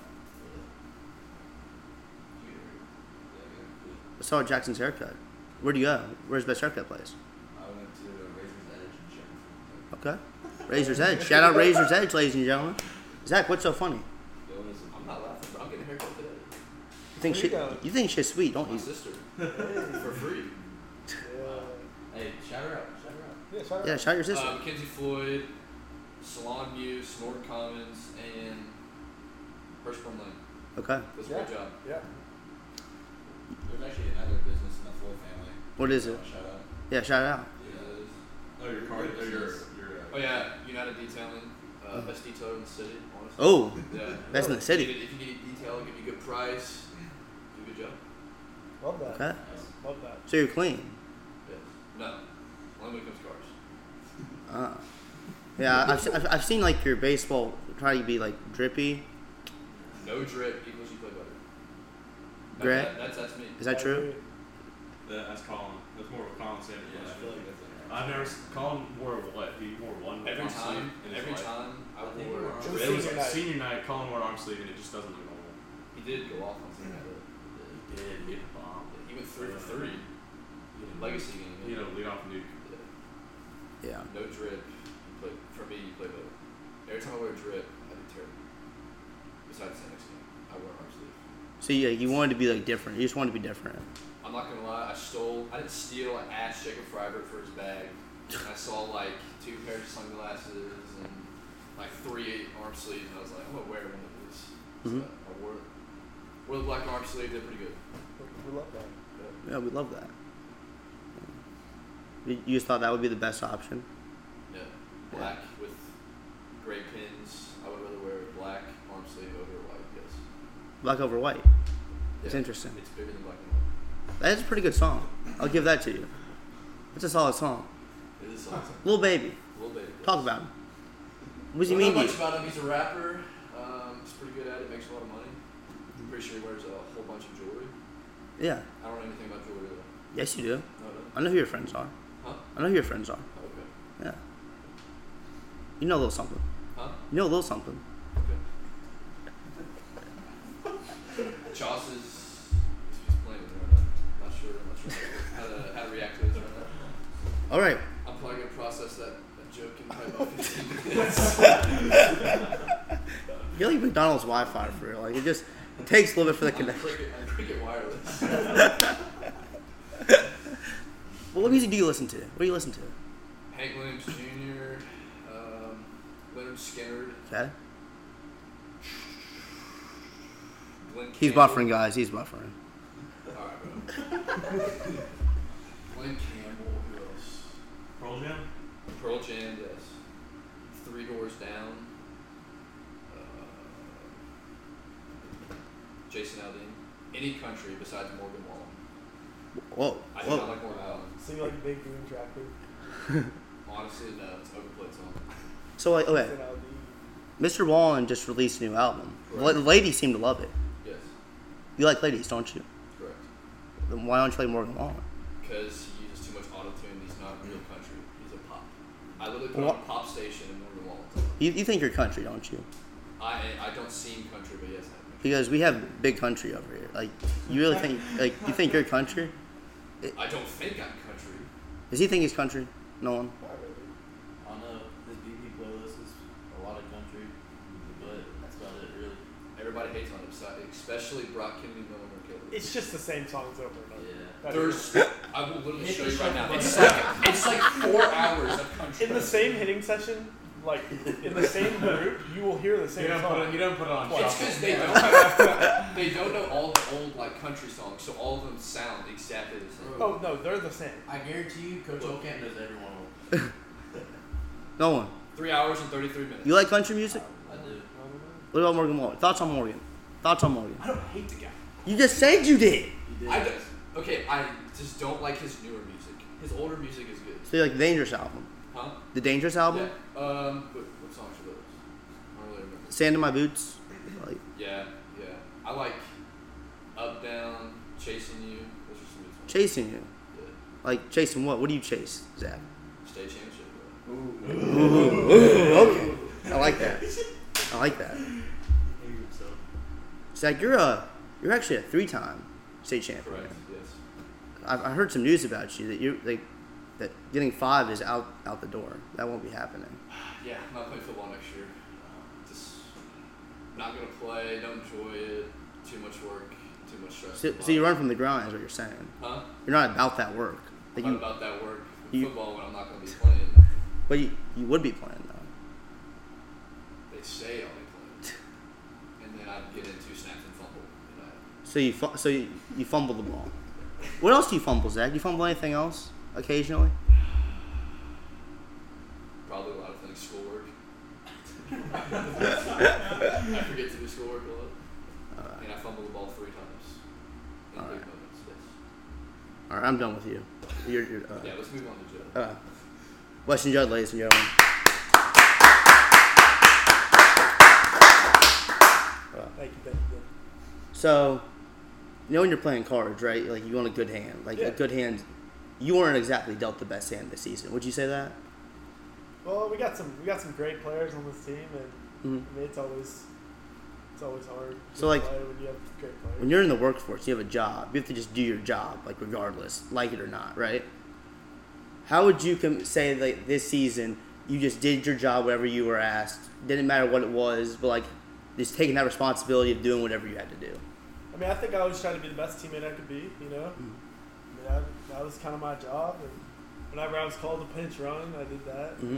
Yeah, I saw Jackson's haircut. Where'd you go? Where's the best haircut place? I went to Razor's Edge in Sherman. Okay. Razor's Edge. Shout out Razor's Edge, ladies and gentlemen. Zach, what's so funny? I'm not laughing, but I'm getting a haircut today. You think shit's sweet, don't My you? sister. For free. Yeah. Hey, shout her out. Shout her out. Yeah, shout out. Yeah, shout out your sister. Mackenzie Floyd, Salon Muse, Norton Commons, and Hirschborn Lane. Okay. Does a great job. Yeah. There's actually another business in the Floyd family. What is it? Shout out. Yeah, shout it out. Oh, your car, or your Oh yeah, United Detailing, best detailer in the city, honestly. Oh, Yeah. best in the city. If you need detail, give you a good price, do a good job. Love that. Okay. Love that. So you're clean. Yes. No. Only when it comes to cars. Yeah, I've seen like your baseball try to be like drippy. No drip equals you play better. Gray? That's me. Is that true? That's Colin. That's more of a Colin Sanders Yeah, I question. feel like that's I've never Colin wore what? He wore one every arm sleeve time. in his Every life. time I think wore. we're on- It was Senior night. senior night. Colin wore arm sleeve and it just doesn't look normal. He did go off on Sunday. He did. He hit a bomb. He went 3 for 3. Legacy game. You know, lead off and Duke. Yeah. No drip. You play, for me, you play better. Every time I wear a drip, I do terrible. Besides the next game, I wear arm sleeve. So you wanted to be like different. You just wanted to be different. I'm not gonna lie, I didn't steal, I asked Jacob Freiberg for his bag. And I saw like 2 pairs of sunglasses and like 3 arm sleeves, and I was like, I'm gonna wear one of these. Mhm. So I wore the black arm sleeve, did pretty good. We love that. Yeah, we love that. You just thought that would be the best option. Yeah. Black with gray pins. I would rather wear black arm sleeve over white, yes. Black over white. It's Yeah, interesting. It's bigger than black and white. That's a pretty good song. I'll give that to you. It's a solid song. It is awesome. Lil Baby. Little baby. Talk about him. What does he I don't mean know to much you? about him. He's a rapper. He's pretty good at it. Makes a lot of money. I'm pretty sure he wears a whole bunch of jewelry. Yeah. I don't know anything about jewelry though. Yes, you do. No, no. I know who your friends are. Huh? I know who your friends are. Oh, okay. Yeah. You know a little something. Huh? You know a little something. Okay. Joss is he's playing with me right now. Not sure how to react to this right now. All right. I'm probably gonna process that joke in probably about 15 minutes. You're like McDonald's Wi-Fi for real. Like it just takes a little bit for the I'm connection. cricket wireless. What music do you listen to? What do you listen to? Hank Williams Jr., Leonard Skinner, Okay. Glenn He's Campbell. buffering, guys. He's buffering. Alright, bro. Glenn Campbell, who else? Pearl Jam? Pearl Jam, yes. Three Doors Down. Jason Aldean. Any country besides Morgan Wallen. Whoa. I do not Whoa. like Morgan Wallen. Sing like a big boom tracker. Honestly, no, it's overplayed song. So, like, okay. Sing out Mr. Wallen just released a new album. Correct. The ladies seem to love it. Yes, You like ladies, don't you? correct. Then why don't you like Morgan Wallen? Because he uses too much auto-tune. He's not real country. He's a pop. I literally put Well- on a pop station and Morgan Wallen. You think you're country, don't you? I don't seem country, but yes, I am country. Because we have big country over here. Like, you really think, like, you think you're country? I don't think I'm country. Does he think he's country? No one. I don't know. His BB playlist is a lot of country, but that's about it, really. Everybody hates on him, especially Brock Kennedy, Miller, and Killer. It's just the same songs over and over. Yeah. That is- There's, I will literally show you right now. It's like 4 hours of country. in the same hitting session, like in the same group, you will hear the same song. You don't put it on It's shuffle. because they don't know all the old like country songs, so all of them sound exactly the same. Oh no, they're the same. I guarantee you, Coach Olcamp knows every one of them. No one. 3 hours and 33 minutes. You like country music? I do. What about Morgan Wallen? Thoughts on Morgan? Thoughts on Morgan? I don't hate the guy. You just said you did. You did. I don't, okay, I just don't like his newer music. His older music is good. So you like the Dangerous album? Huh? The Dangerous album? Yeah. What songs are those? I don't really remember. Sand in My Boots? Like, Yeah. I like Up Down, Chasing You. Those are some good songs. chasing you. Yeah. Like, chasing what? What do you chase, Zach? State championship. Bro. Okay. I like that. I like that. Zach, you're actually a 3-time state champion. Correct. Yes. I heard some news about you that that getting 5 is out the door. That won't be happening. Yeah, I'm not playing football next year. Just not gonna play. Don't enjoy it. Too much work. Too much stress. So you run from the grind, is what you're saying. Huh? You're not about that work. Like I'm you, not about that work. you- Football when I'm not gonna be playing. but you would be playing though. They say I'll be playing, and then I get into snaps and fumble. And So you fumble the ball. What else do you fumble, Zach? Do you fumble anything else occasionally? probably a lot of things. Schoolwork. I forget to do schoolwork a lot, and I fumble the ball 3 times in All big right. moments. Yes. All right, I'm done with you. You're Yeah, let's move on to Joe. Western Judd, ladies and gentlemen. Thank you. So, you know when you're playing cards, right? Like you want a good hand. Like Yeah. a good hand. You weren't exactly dealt the best hand this season. Would you say that? Well, we got some great players on this team, and Mhm. I mean, it's always hard. So, to like, play when you have great players. When you're in the workforce, you have a job. You have to just do your job, like regardless, like it or not, right? How would you say like this season you just did your job whatever you were asked? Didn't matter what it was, but like just taking that responsibility of doing whatever you had to do. I mean, I think I always try to be the best teammate I could be. You know, I mean, that was kind of my job, and whenever I was called to pinch run, I did that. Mhm. And,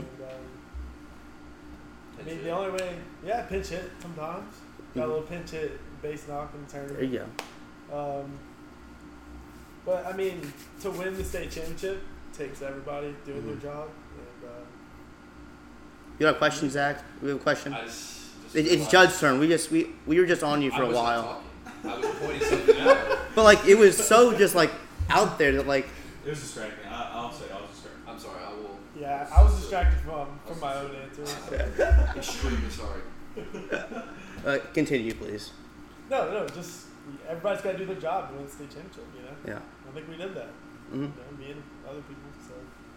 I mean, the only way, pinch hit sometimes. Got a little pinch hit, base knock in the There tournament. you go. But I mean, to win the state championship takes everybody doing their job. And You got a question, Zach? We have a question. I just It's realized Judd's turn. We were just on you for I a wasn't while, talking. I was pointing something out. but like it was so just like out there that like It was distracting. I'll say I was distracted. I'm sorry. I will. yeah, I was distracted from my own answers. Extremely sorry. continue, please. No, just everybody's got to do their job to win the state championship. You know. Yeah. I think we did that. Mhm. You know, me and other people. So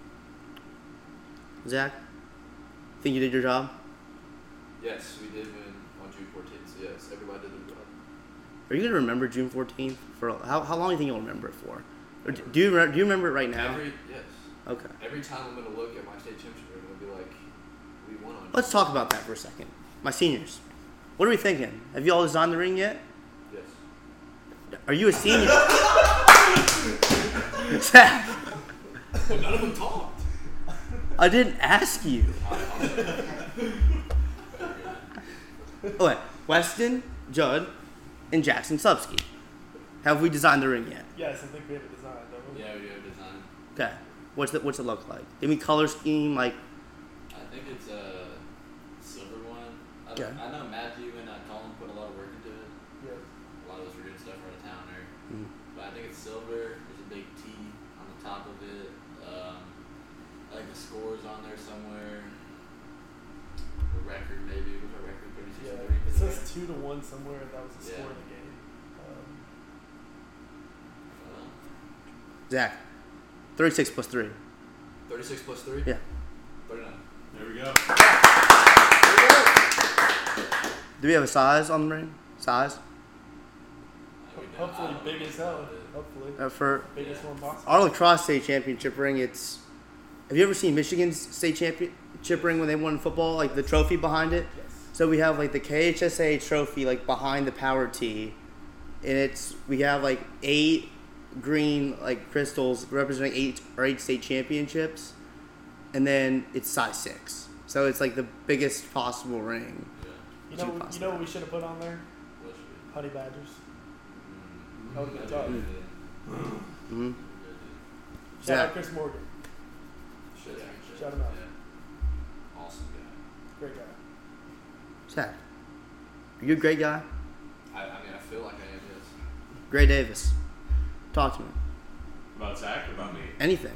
Zach, think you did your job? Yes, we did win on June 14th. So yes, everybody did their job. Are you gonna remember June 14th for how long do you think you'll remember it for? Or do you remember it right now? Yes. Okay. Every time I'm gonna look at my state championship, I'm gonna be like, we won on. Let's talk about that for a second. My seniors, what are we thinking? Have you all designed the ring yet? Yes. Are you a senior? Zach, None of them talked. I didn't ask you. Okay, Weston, Judd, and Jackson Subsky. Have we designed the ring yet? Yes, I think we have it designed, don't we? Yeah, we have design. Okay. What's it look like? Give me color scheme, like. I think it's a silver one. Okay. I know Matthew and Colin put a lot of work into it. Yeah. A lot of us were doing stuff around town there. Mm. But I think it's silver. There's a big T on the top of it. I think the score's on there somewhere. The record maybe. Was our record 36 Yeah. or 30? It says 2-1 somewhere. That was the Yeah. score of the game. Zach. 36 plus 3. 36 plus 3? Yeah. 39. There we go. Do we have a size on the ring? Size? Hopefully big as hell. Hopefully. For Biggest one possible. our lacrosse state championship ring, it's. Have you ever seen Michigan's state championship ring when they won football? Like the trophy behind it? Yes. So we have like the KHSA trophy like behind the power tee, and we have like 8 green like crystals representing 8 state championships, and then it's size 6. So it's like the biggest possible ring. You know what we should have put on there? Honey Badgers. That would have been tough. Mm-hmm. Shout Zach. out Chris Morgan. Shout him out. Yeah. Awesome guy. Great guy. Zach, are you a great guy? I mean, I feel like I am, yes. Gray Davis, talk to me. About Zach or about me? Anything.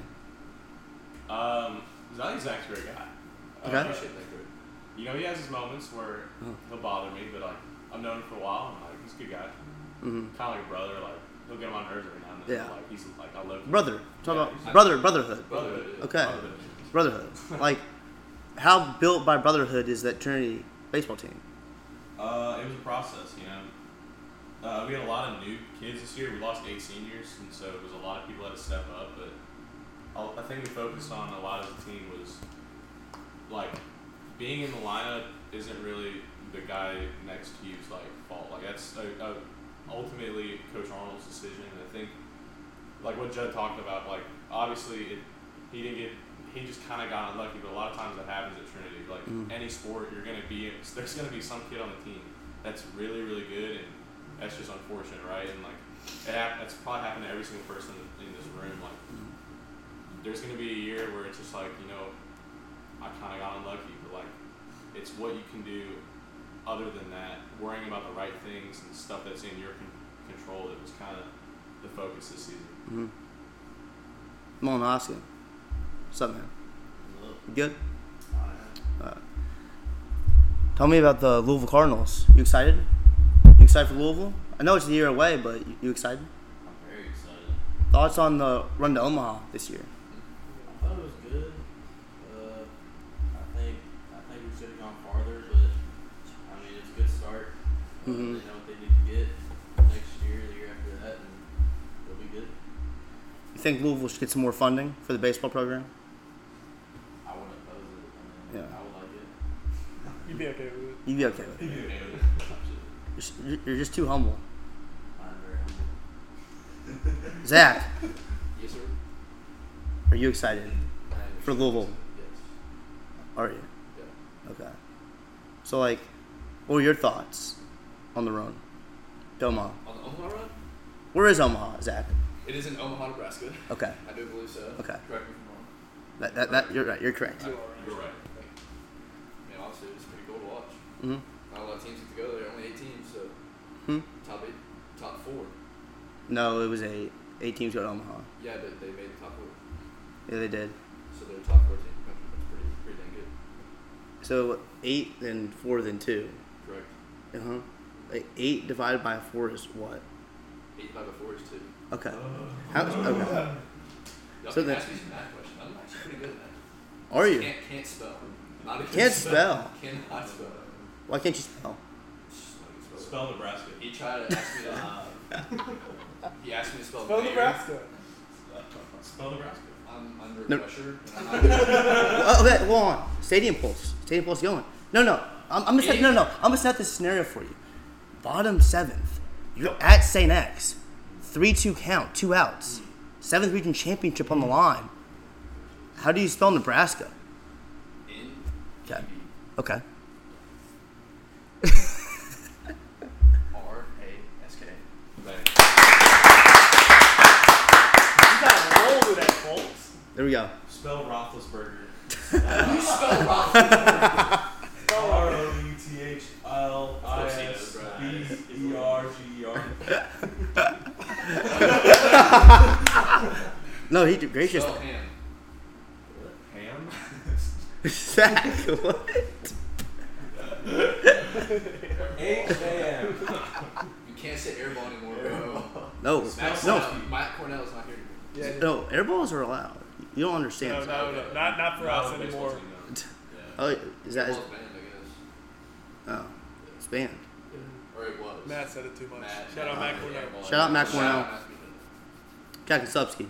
I think Zach's a great guy. Okay. I appreciate that, Greg. You know, he has his moments where he'll bother me, but like I've known him for a while, and like he's a good guy. Mm-hmm. Kind of like a brother. Like he'll get on my nerves every now and then. Yeah. But, like he's like I love him. Brother, talk Yeah, about he's- brotherhood. Brotherhood. Okay. Brotherhood. Brotherhood. Like, how built by brotherhood is that Trinity baseball team? It was a process, you know. We had a lot of new kids this year. We lost 8 seniors, and so it was a lot of people had to step up. But I think we focused on a lot of the team was like being in the lineup isn't really the guy next to you's like fault. Like that's ultimately Coach Arnold's decision. And I think like what Judd talked about, like obviously he just kind of got unlucky, but a lot of times that happens at Trinity. Like any sport, there's gonna be some kid on the team that's really, really good, and that's just unfortunate, right? And like that's probably happened to every single person in this room. Like there's gonna be a year where it's just like, you know, I kind of got unlucky, but like it's what you can do other than that, worrying about the right things and stuff that's in your control. That was kind of the focus this season. Mm-hmm. Molinoski. What's up, man? You good? Tell me about the Louisville Cardinals. You excited? You excited for Louisville? I know it's a year away, but you excited? I'm very excited. Thoughts on the run to Omaha this year? I thought it was good. I think we should have gone farther, but I mean it's a good start. Mhm. They know what they need to get next year, the year after that, and they'll be good. You think Louisville should get some more funding for the baseball program? I wouldn't oppose it. I mean, Yeah. I would like it. You'd be okay with it. You'd be okay with it. Okay with it. You're just too humble. I'm very humble. Zach, Yes, sir. are you excited for Louisville? Yes. Are you? Yeah. Okay. So, like, what were your thoughts on the run to Omaha? On the Omaha run? Where is Omaha, Zach? It is in Omaha, Nebraska. Okay. I do believe so. Okay. Correct me if I'm wrong. That you're right. You're correct. You're right. I mean, honestly, it was pretty cool to watch. Mm-hmm. Not a lot of teams get to go there. Only 8 teams, so Hmm? top 4. No, it was 8 teams go to Omaha. Yeah, but they made the top 4. Yeah, they did. So they're top 4 team in the country. That's pretty dang good. So 8, then 4, then 2. Correct. Like 8 divided by 4 is what? 8 divided by 4 is 2. Okay. Okay. Y'all So can then- ask me some math questions. I'm actually pretty good at that. Are you? Can't spell. Not a good Can't spell. Cannot spell. Why can't you spell? Just not a good spell. Spell Nebraska. He tried to ask me to. He asked me to spell. Spell bear. Nebraska. Spell Nebraska. I'm under No. pressure. And I'm not good. Oh, okay, hold on. Stadium Pulse. Stadium Pulse going. No. I'm gonna set, no. I'm gonna set this scenario for you. Bottom 7th. You're at St. X. 3-2 count, 2 outs. 7th region championship on the line. How do you spell Nebraska? Okay. Okay. R-A-S-K. You got to roll with that, folks. There we go. Spell Roethlisberger. You spell Roethlisberger. Roethlisberger. No, he did gracious. Spell ham. Ham? Zach, what? H-A-M. You can't say airball anymore, bro. No, no, Matt Cornell's not here. Yeah. no. Airballs are allowed. You don't understand. No, not for us anymore. Oh, is that? Airballs banned, I guess. Oh, it's banned. Or it was. Matt said it too much. Matt- Shout out Matt Cornell. Airball. Shout out Matt Cornell. Shout out Matt Kakasubski.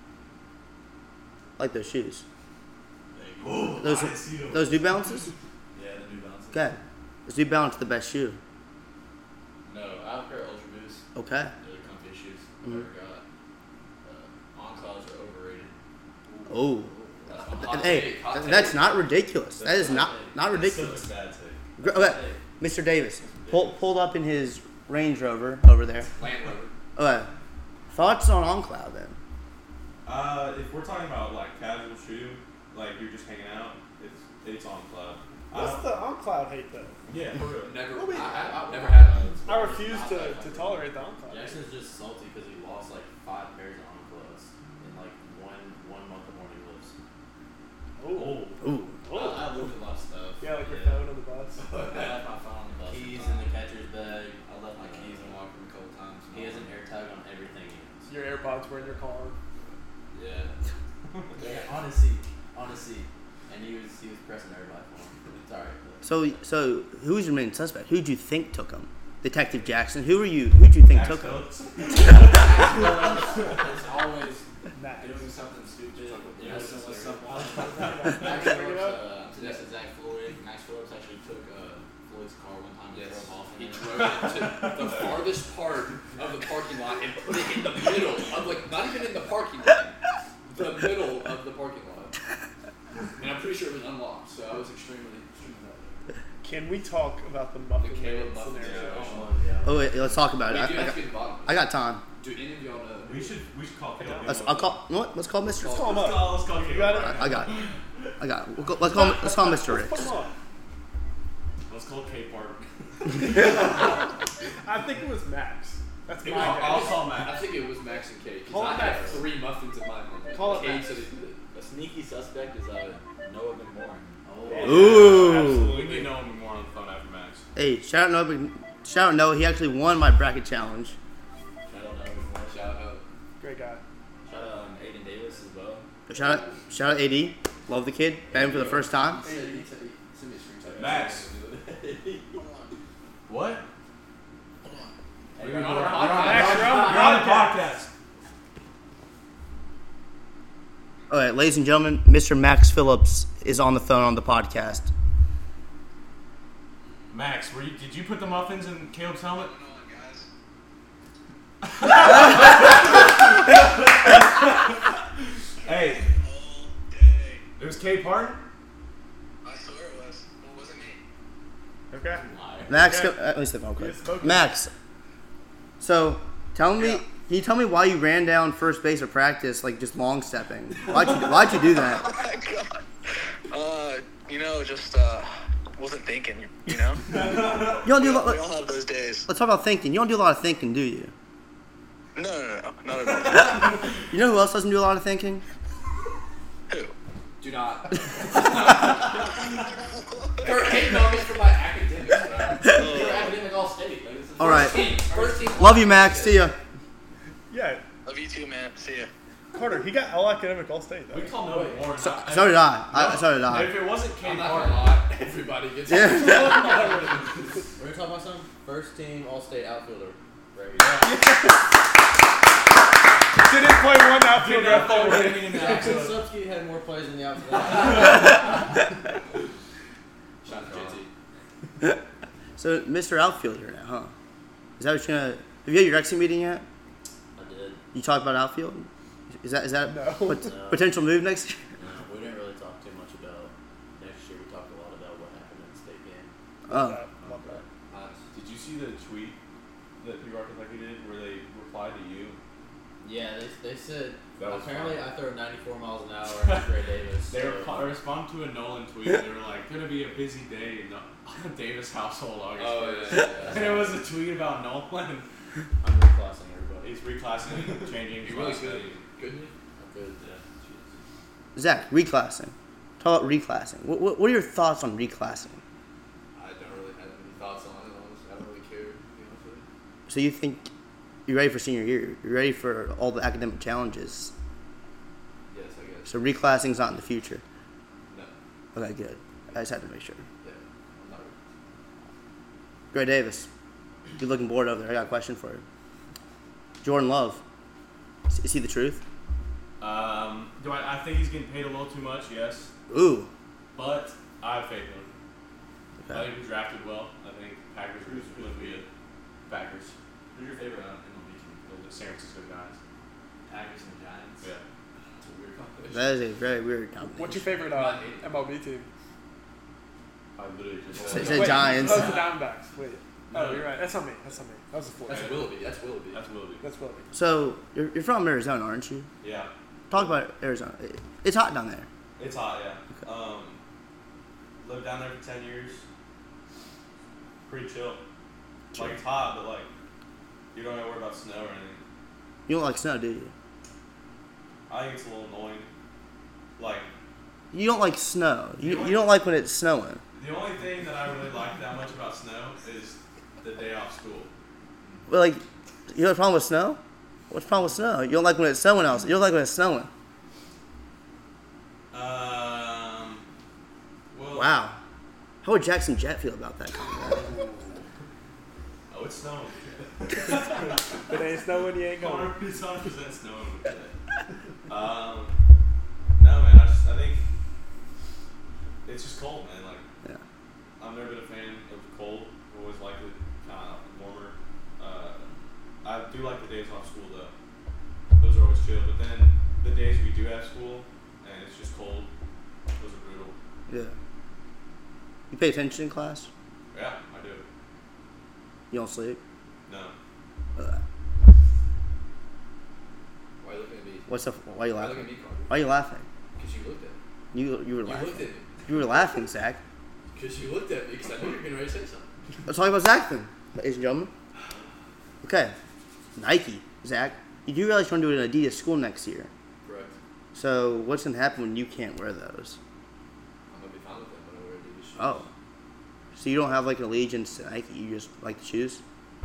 Like those shoes. Ooh, Those I see them. New Balances. Yeah, the New Balances. Okay. Those New Balance the best shoe. No, I have a pair of Ultra Boosts. Okay. They're the comfiest shoes I've Mhm. ever got. On-clouds are overrated. Oh. That's my hot Hey, take, hot take. that's not ridiculous. That is not That's ridiculous. such a bad take. Okay, Mr. Davis, pulled up in his Range Rover over there. Land Rover. Okay. Thoughts on OnCloud then? If we're talking about like casual shoe, like you're just hanging out, it's on cloud. What's the on-cloud hate, though? Yeah, for real. Never. Well, I've never had one. I refuse to tolerate the on-cloud. Jackson's just salty because he lost like 5 pairs of on-clothes in like one month of morning lifts. Oh. Ooh. I moved a lot of stuff. Yeah, like your Yeah. phone on the bus. I left my phone on the bus. Keys one in the time. catcher's bag. I left my keys in the locker room a couple times. He has an air tag on everything he owns. Your AirPods were in your car. Yeah. Yeah, on his seat. And he was pressing everybody for him. It's alright. So who was your main suspect? Who'd you think took him? Detective Jackson. Who'd you think Max took him? Phillips. It's always Matt. doing something stupid. Messing with someone. Max Phillips, this is Zach Floyd. Max Phillips actually took Floyd's car one time and Yes. drove off in He it. drove it to the farthest part of the parking lot and put it in the middle of, like, not even in the parking lot, the middle of the parking lot. And I'm pretty sure it was unlocked, so I was extremely proud. Can we talk about the muffin Caleb man Muffin scenario? situation. Oh wait, let's talk about We it. do have to get to the bottom. I got time. Do any of y'all know? We should call Caleb. I'll call. You know what? Let's call Mr. Let's call him Let's up. call Caleb. You got it? I got it. Let's call Mr. Put Ricks. him on. Let's call K Park. I think it was Max. That's my I'll guess. call I Max. think it was Max and Kate. Call Because I it had Max. 3 muffins in my hand. Call it Kate Max. said he did it. A sneaky suspect is Noah McMorrin. Ooh. Absolutely. We need no one more on the phone after Max. Hey, shout out Noah. He actually won my bracket challenge. Shout out Noah McMorrin. Shout out. Great guy. Shout out Aiden Davis as well. Shout out AD. Love the kid. Met him for the first time. Send me a screenshot. Max. What? Hey, We're on a Max, podcast. you're on the podcast. All right, ladies and gentlemen, Mr. Max Phillips is on the phone on the podcast. Max, did you put the muffins in Caleb's helmet? Hey. It was K Parton? I swear it was. It wasn't me. Okay. Max, Okay. let me step on He quick. has spoken. Max, so can you tell me why you ran down first base at practice like just long stepping? Why'd you do that? Oh my god. Just wasn't thinking. You know. You don't do. We all have those days. Let's talk about thinking. You don't do a lot of thinking, do you? No, not at all. You know who else doesn't do a lot of thinking? Who? Do not. They're hating on me for my academics, bro. You're academic all state. Like, this is All right. First team. Love you, Max. See ya. Yeah. Love you too, man. See ya. Carter, he got all academic all state, though. We call Noah McMorrin. So did I. So did I. If it wasn't K I'm not Parton, gonna lie. Everybody gets Yeah. We're gonna talk about something. First team All-State outfielder. Right here. Didn't play one outfield Didn't play outfield. one inning in the Jackson outfield. Subski had more plays in the outfield. Shout out to JT. So, Mr. Outfielder now, huh? Is that what you're gonna? Have you had your Rexy meeting yet? I did. You talk about outfield? Is that No. potential move next year? No, we didn't really talk too much about next year. We talked a lot about what happened in the state game. Oh. Love that. Nice. Did you see the tweet that P. Rocket Lucky did where they replied to you? Yeah, they said That was apparently fun. I throw 94 miles an hour at Gray Davis. They so- respond to a Nolan tweet. They were like, "Gonna be a busy day in the Davis household August Oh, 1st." yeah. And it was a tweet about Nolan. I'm reclassing everybody. He's reclassing and changing. He really his good. last name. Couldn't he? I'm good. Yeah. Zach, reclassing. Talk about reclassing. What are your thoughts on reclassing? I don't really have any thoughts on it. Honestly. I don't really care. To be honest with you. So you think you're ready for senior year? You're ready for all the academic challenges? Yes, I guess. So reclassing's not in the future. No. Okay, good. I just had to make sure. Yeah. I'm not. Gray Davis, you're looking bored over there. I got a question for you. Jordan Love, is he the truth? Do I think he's getting paid a little too much? Yes, Ooh. but I have faith in him. I Okay. think he was drafted well. I think Packers are going to be a Packers. Who's your favorite MLB team? The San Francisco Giants. Packers and Giants. Yeah. That's a weird combination. That is a very weird combination. What's your favorite MLB team? I literally just Say- said say Wait, Giants. Oh, it's the Diamondbacks. Wait. No. Oh, you're right. That's not me. That was a Florida. That's Willoughby. That's Willoughby. That's Willoughby. That's Willoughby. So you're from Arizona, aren't you? Yeah. Talk about Arizona. It's hot down there. It's hot, yeah. Lived down there for 10 years. Pretty chill. Like, it's hot, but, like, you don't have to worry about snow or anything. You don't like snow, do you? I think it's a little annoying. Like, You don't like snow. You don't like when it's snowing. the only thing that I really like that much about snow is the day off school. Well, like, you have a problem with snow? What's the problem with snow? You don't like when it's snowing else. You don't like when it's snowing. Well, Wow. How would Jackson Jet feel about that? Oh, it's snowing. If it ain't snowing, you ain't going. 100% snowing with that. No, man, I think it's just cold, man. Like, Yeah. I've never been a fan of cold. I've always liked it kind of warmer. I do like the days off school, though. Those are always chill. But then the days we do have school and it's just cold, those are brutal. Yeah. You pay attention in class? Yeah, I do. You don't sleep? No. Uh, Why are you looking at me? what's up? Why are you Why are you laughing? looking at me, Carter? Why are you laughing? Because you looked at me. You were You laughing. looked at me. You were laughing, Zach. Because you looked at me. Because I knew you were getting ready to say something. Let's talk about Zach then, ladies and gentlemen. Okay. Nike, Zach. You do realize you're going to do an Adidas school next year. Correct. So what's going to happen when you can't wear those? I'm gonna be fine with them when I wear Adidas shoes. Oh. So you don't have like an allegiance to Nike, you just like the shoes?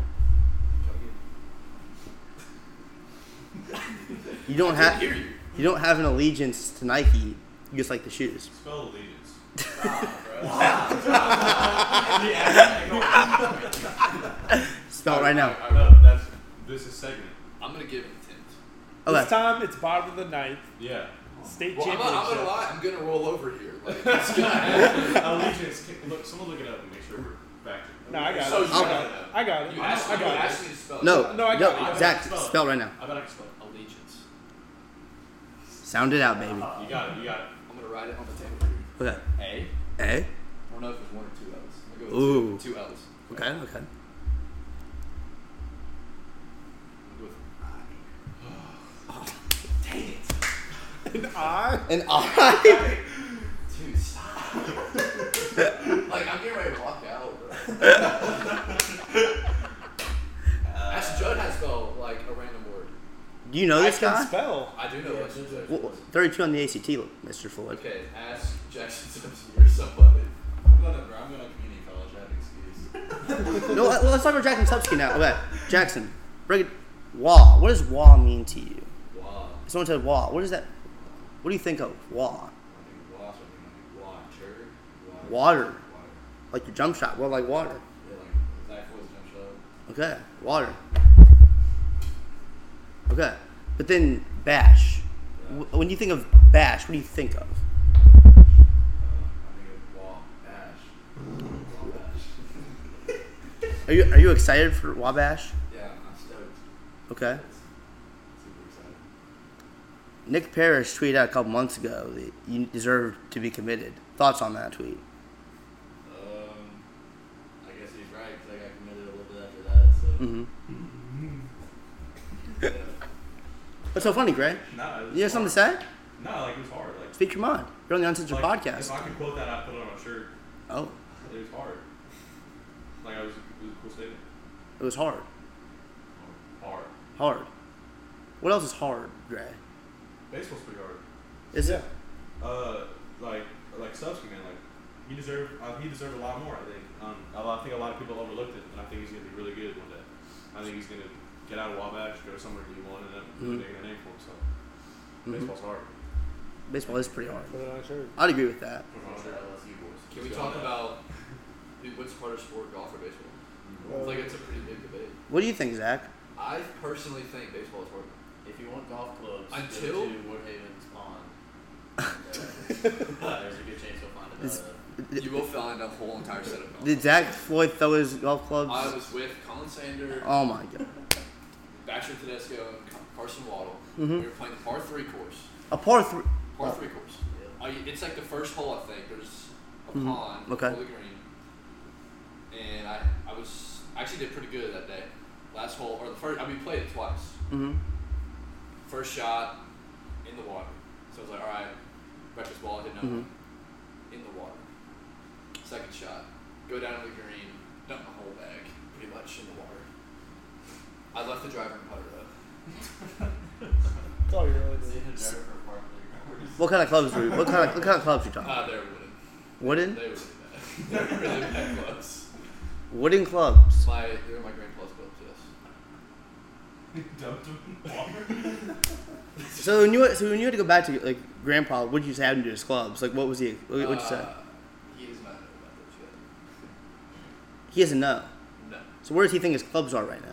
You don't I have didn't hear you. you don't have an allegiance to Nike, you just like the shoes. Spell allegiance. Spell it right now. No, this is segment. I'm gonna give it a 10. Okay. This time, it's bottom of the ninth. Yeah. State Well, I'm championship. gonna lie. I'm gonna roll over here. Like, it's gonna happen. Allegiance. Someone look it up and make sure we're back. No, I got So it. you I got got it. it. I got it. You I asked, got you it. asked me to spell it. No, No, I got it. Zach, Spell it. spell it right now. I bet I can spell it. Allegiance. Sound it out, baby. You got it. You got it. I'm gonna write it on the table. Okay. A. A? I don't know if it's one or two L's. I'm gonna go Ooh. with two L's. Okay, okay. I'm gonna go with An eye? An I? Dude, stop. Like, I'm getting ready to walk out, bro. Actually, Judd has spelled, like, a random word. Do you know I this can guy? spell. I do know what she's saying. Well, 32 on the ACT, Mr. Floyd. Okay, ask Jackson Simpson or somebody. I'm going to community college. I have an excuse. No, let's talk about Jackson Subsky now. Okay, Jackson, break it. WA. What does WA mean to you? Wow. Someone said WA. What is that? What do you think of WA? I think wash, I think water. Water. Like your jump shot. Well, like water. Yeah, like Zach Floyd's jump shot. Okay, water. Okay, but then bash. Yeah. When you think of bash, what do you think of? I think of Wabash. Are you excited for Wabash? Yeah, I'm stoked. Okay. Super Nick Parrish tweeted out a couple months ago that you deserve to be committed. Thoughts on that tweet? I guess he's right because I got committed a little bit after that. So. What's so funny, Gray? Nah, You have something to say? No, like it was hard. Like Speak your mind. You're on the Uncensored podcast. If I could quote that, I'd put it on my shirt. Oh, It was hard. Like it was a cool statement. it was hard. Hard. Hard. What else is hard, Gray? Baseball's pretty hard. Is it? Like Subsky, man. Like he deserved a lot more. I think. I think a lot of people overlooked it, and I think he's gonna be really good one day. I think he's gonna get out of Wabash, go somewhere D1, and then really make a name for himself. Baseball's hard. Baseball is pretty hard. Put it on a shirt. I'd agree with that. Put on the LSU boys. Can we talk about what's harder sport, golf or baseball? I feel like it's a pretty big debate. What do you think, Zach? I personally think baseball is harder. If you want golf clubs, Until- go to Woodhaven's Pond. There's a good chance you'll find It's- about You will find a whole entire set of golf. Did Zach Floyd throw his golf clubs? I was with Colin Sander, Oh my god. Baxter Tedesco, and Carson Waddle. Mhm. We were playing the par 3 course. A par 3. Par 3 course. It's like the first hole, I think. There's a Mhm. pond Okay. over the green. And I actually did pretty good that day. Last hole, or the first, we played it twice. Mm-hmm. First shot, in the water. So I was like, all right, breakfast ball, hit no Mhm. one. In the water. Second shot, go down to the green, dump my whole bag, pretty much in the water. I left the driver and putter though. That's all you really it. do. See, the driver for Park League. What kind of clubs were you? What kind of clubs you talking? They were wooden. Wooden? They were really bad. They were really bad clubs. Wooden clubs. They were my grandpa's clubs, yes. Dumped him in water. So when you had to go back to like Grandpa, what did you say happened to his clubs? Like what was he? What'd you say? He does not know about those yet. He doesn't know. No. So where does he think his clubs are right now?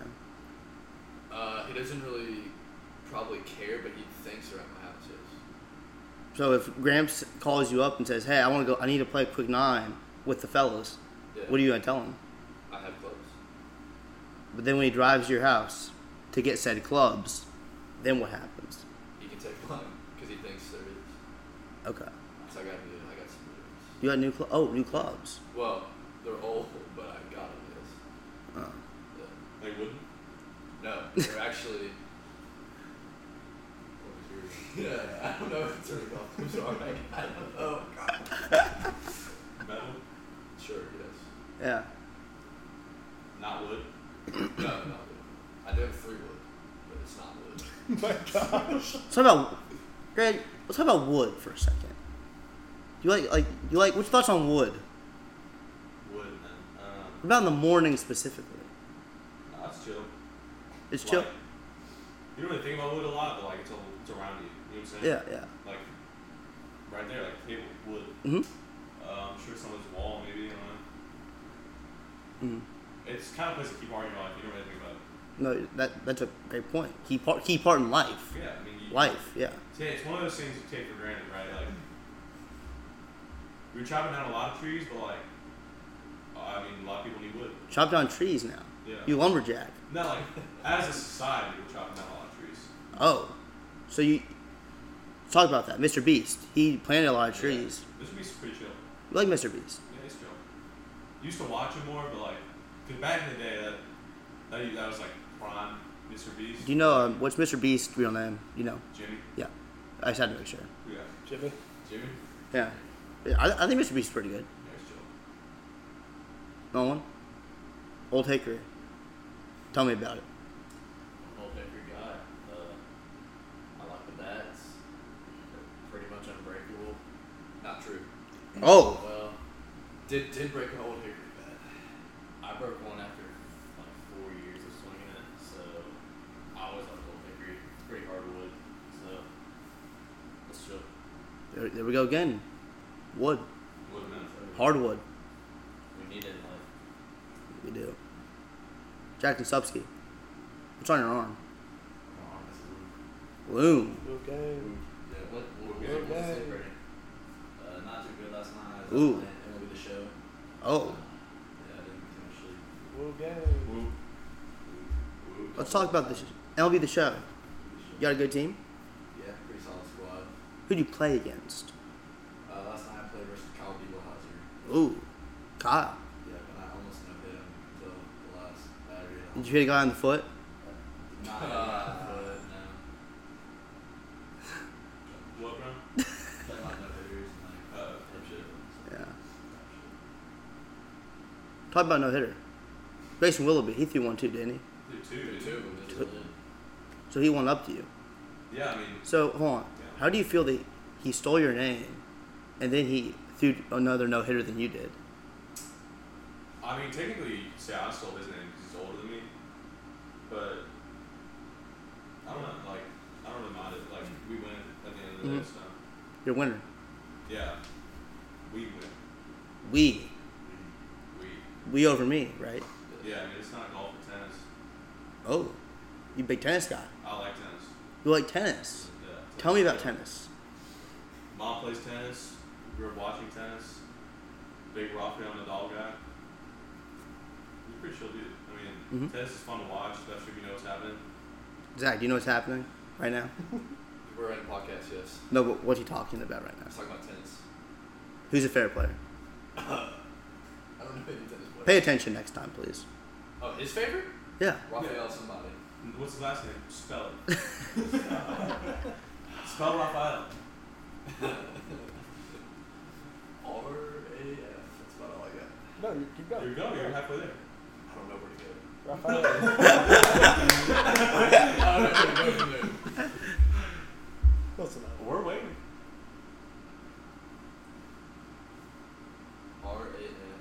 He doesn't really probably care, but he thinks they're at my house, yes. So if Gramps calls you up and says, "Hey, I need to play a quick 9 with the fellas," Yeah. what are you gonna tell him? I have clubs. But then when he drives to your house to get said clubs, then what happens? He can take mine because he thinks there is. Okay. So I got some moves. You got new clubs. Well, they're old, but I got them, yes. Oh. Yeah. They wouldn't. No, they're actually. Yeah, I don't know if it's really golf. I'm sorry. I don't know. Metal. Sure, yes. Yeah. Not wood. No, not wood. I do have 3 wood, but it's not wood. My gosh. Let's talk about Greg. Let's talk about wood for a second. You like what's your thoughts on wood? Wood, man. What about in the morning specifically? Nah, it's chill. It's chill. Like, you don't really think about wood a lot, but like it's around you. You know what I'm saying? Yeah. Like right there, like table wood. Mhm. I'm sure someone's wall, maybe. I don't know. Mhm. It's kind of a place to keep arguing life. You don't really think about it. No, that's a great point. Key part in life. Yeah, I mean, Life. Yeah. It's one of those things you take for granted, right? Like we're chopping down a lot of trees, but like, I mean, a lot of people need wood. Chop down trees now. Yeah. You lumberjack. No, like as a society, we're chopping down a lot of trees. Oh, so you talk about that. Mr. Beast. He planted a lot of trees. This would be pretty chill. You like Mr. Beast? Yeah, it's chill. Used to watch it more, but like, cause back in the day, that was like prime Mr. Beast. Do you know what's Mr. Beast's real name? You know? Jimmy? Yeah. I just had to make sure. Yeah. Jimmy? Jimmy? Yeah. I think Mr. Beast's pretty good. Yeah, it's chill. Nolan? Old Hickory. Tell me about it. Old Hickory guy. I like the bats. They're pretty much unbreakable. Not true. Oh. Well, Did break an old hickory bat. I broke one after like 4 years of swinging it, so I always like Old Hickory. It's pretty hardwood, so let's chill. There we go again. Wood. Wood, man. Hardwood. We need it in life. We do. Jackson Subsky. What's on your arm? My arm is Loom. Good game. Yeah, what Good what's the game. sleep rating? Not too good last night. I was Ooh. playing MLB The Show. Oh. Yeah, I didn't get too much sleep. Good game. Woo. Let's talk about this. MLB The Show. You got a good team? Yeah, pretty solid Who'd you play against? Last night I played versus Kyle Biegelhauser. Ooh, Kyle. Yeah, but I almost no hit him until the last battery. Did you hit a guy in the foot? Not no. What, bro? Playing like no hitters and like type shit. Yeah. Talk about no hitter. Grayson Willoughby, he threw one too, didn't he? Two. So he went up to you. Yeah, I mean. So hold on. Yeah. How do you feel that he stole your name, and then he threw another no hitter than you did? I mean, technically, you could say I stole his name because he's older than me, but I don't know. Like, I don't really mind it. Like, we win at the end of the day, so You're a winner. yeah, we win. We over me, right? Yeah, I mean, it's not golf or tennis. Oh, you big tennis guy. I like tennis. You like tennis? Yeah. Tell me about tennis. Mom plays tennis. Grew up watching tennis. Big Rafael Nadal guy. He's a pretty chill dude. I mean, tennis is fun to watch, especially if you know what's happening. Zach, do you know what's happening right now? We're in a podcast, yes. No, but what are you talking about right now? Let's talk about tennis. Who's a fair player? I don't know any tennis players. Pay attention next time, please. Oh, his favorite? Yeah. Rafael somebody. What's his last name? Spell it. Spell Rafael. R-A-F. That's about all I got. No, you keep going. There you go. You're halfway there. I don't know where to go. Rafael. I don't know where to go. Close enough. We're waiting. R-A-F.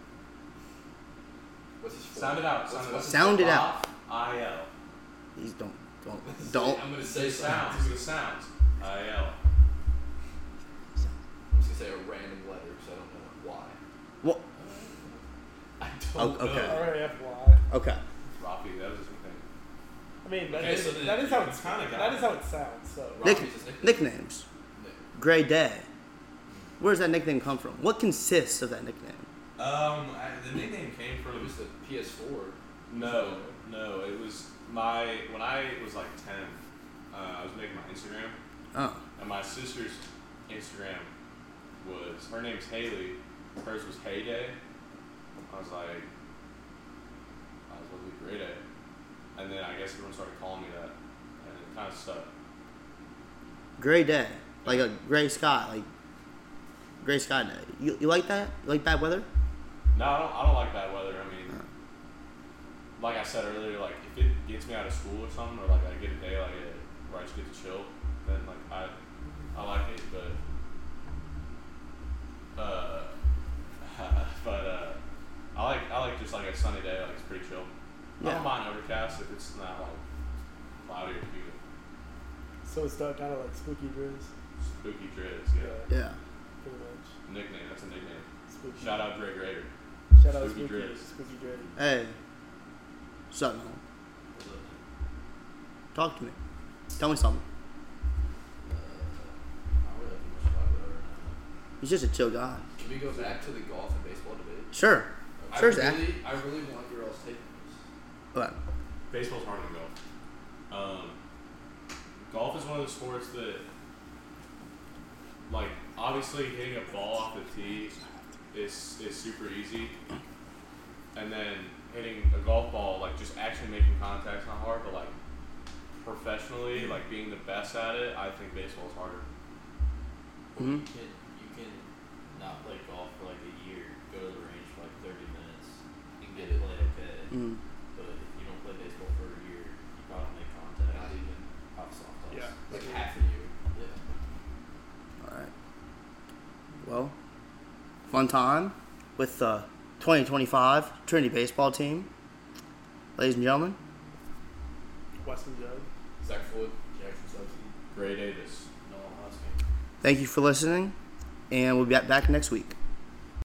What's his full Sound it out. Sound it out. I-L. Please don't. I'm going to Say say sounds. The sounds. I-L. I'm just going to say a random letter because I don't know why. What? I don't know. Okay. R-A-F-Y. Okay. Rafi, that was his nickname. I mean, that Okay, is so then that is how it's it's kinda got that it. is how it sounds. So Nick, Rafi's his nickname? nicknames. Nick. Gray Day. Where does that nickname come from? What consists of that nickname? The nickname came It from. was the PS4. No, it was when I was like 10, I was making my Instagram, Oh. and my sister's Instagram was, her name's Haley, hers was Heyday. I was like, Gray Day. And then I guess everyone started calling me that, and it kind of stuck. Gray Day. Like a gray sky. Like gray sky day. You like that? You like bad weather? No, I don't like bad weather. I mean, like I said earlier, like if it gets me out of school or something, or like I get a day like where I just get to chill, then like I like it. But I like just like a sunny day. Like it's pretty chill. I Yeah. don't mind overcast if it's not like cloudy or humid. so it's kind of like spooky Driz. Spooky Driz, yeah. Yeah. Pretty much. Nickname, that's a nickname. Spooky. Shout out Dre Grader. Shout out Spooky Spooky Driz. Spooky Driz. Hey. Something. Talk to me. Tell me something. He's just a chill guy. Can we go back to the golf and baseball debate? Sure. Sure, Zach. I really want your all's take on this. What? Baseball's harder than golf. Golf is one of the sports that, like, obviously hitting a ball off the tee is super easy, and then hitting a golf ball, like, just actually making contact's not hard, but like professionally, like being the best at it, I think baseball is harder. Mm-hmm. You can not play golf for like a year, go to the range for like 30 minutes, and get it play okay. Mm. But if you don't play baseball for a year, you probably make contact. Not even. Pop softballs. Yeah. Like half a year. Yeah. All right. Well, fun time with the 2025 Trinity baseball team. Ladies and gentlemen, Weston Judd. Zach Floyd. Jackson Subsidy. Gray Davis. Nolan Husky. thank you for listening, and we'll be back next week.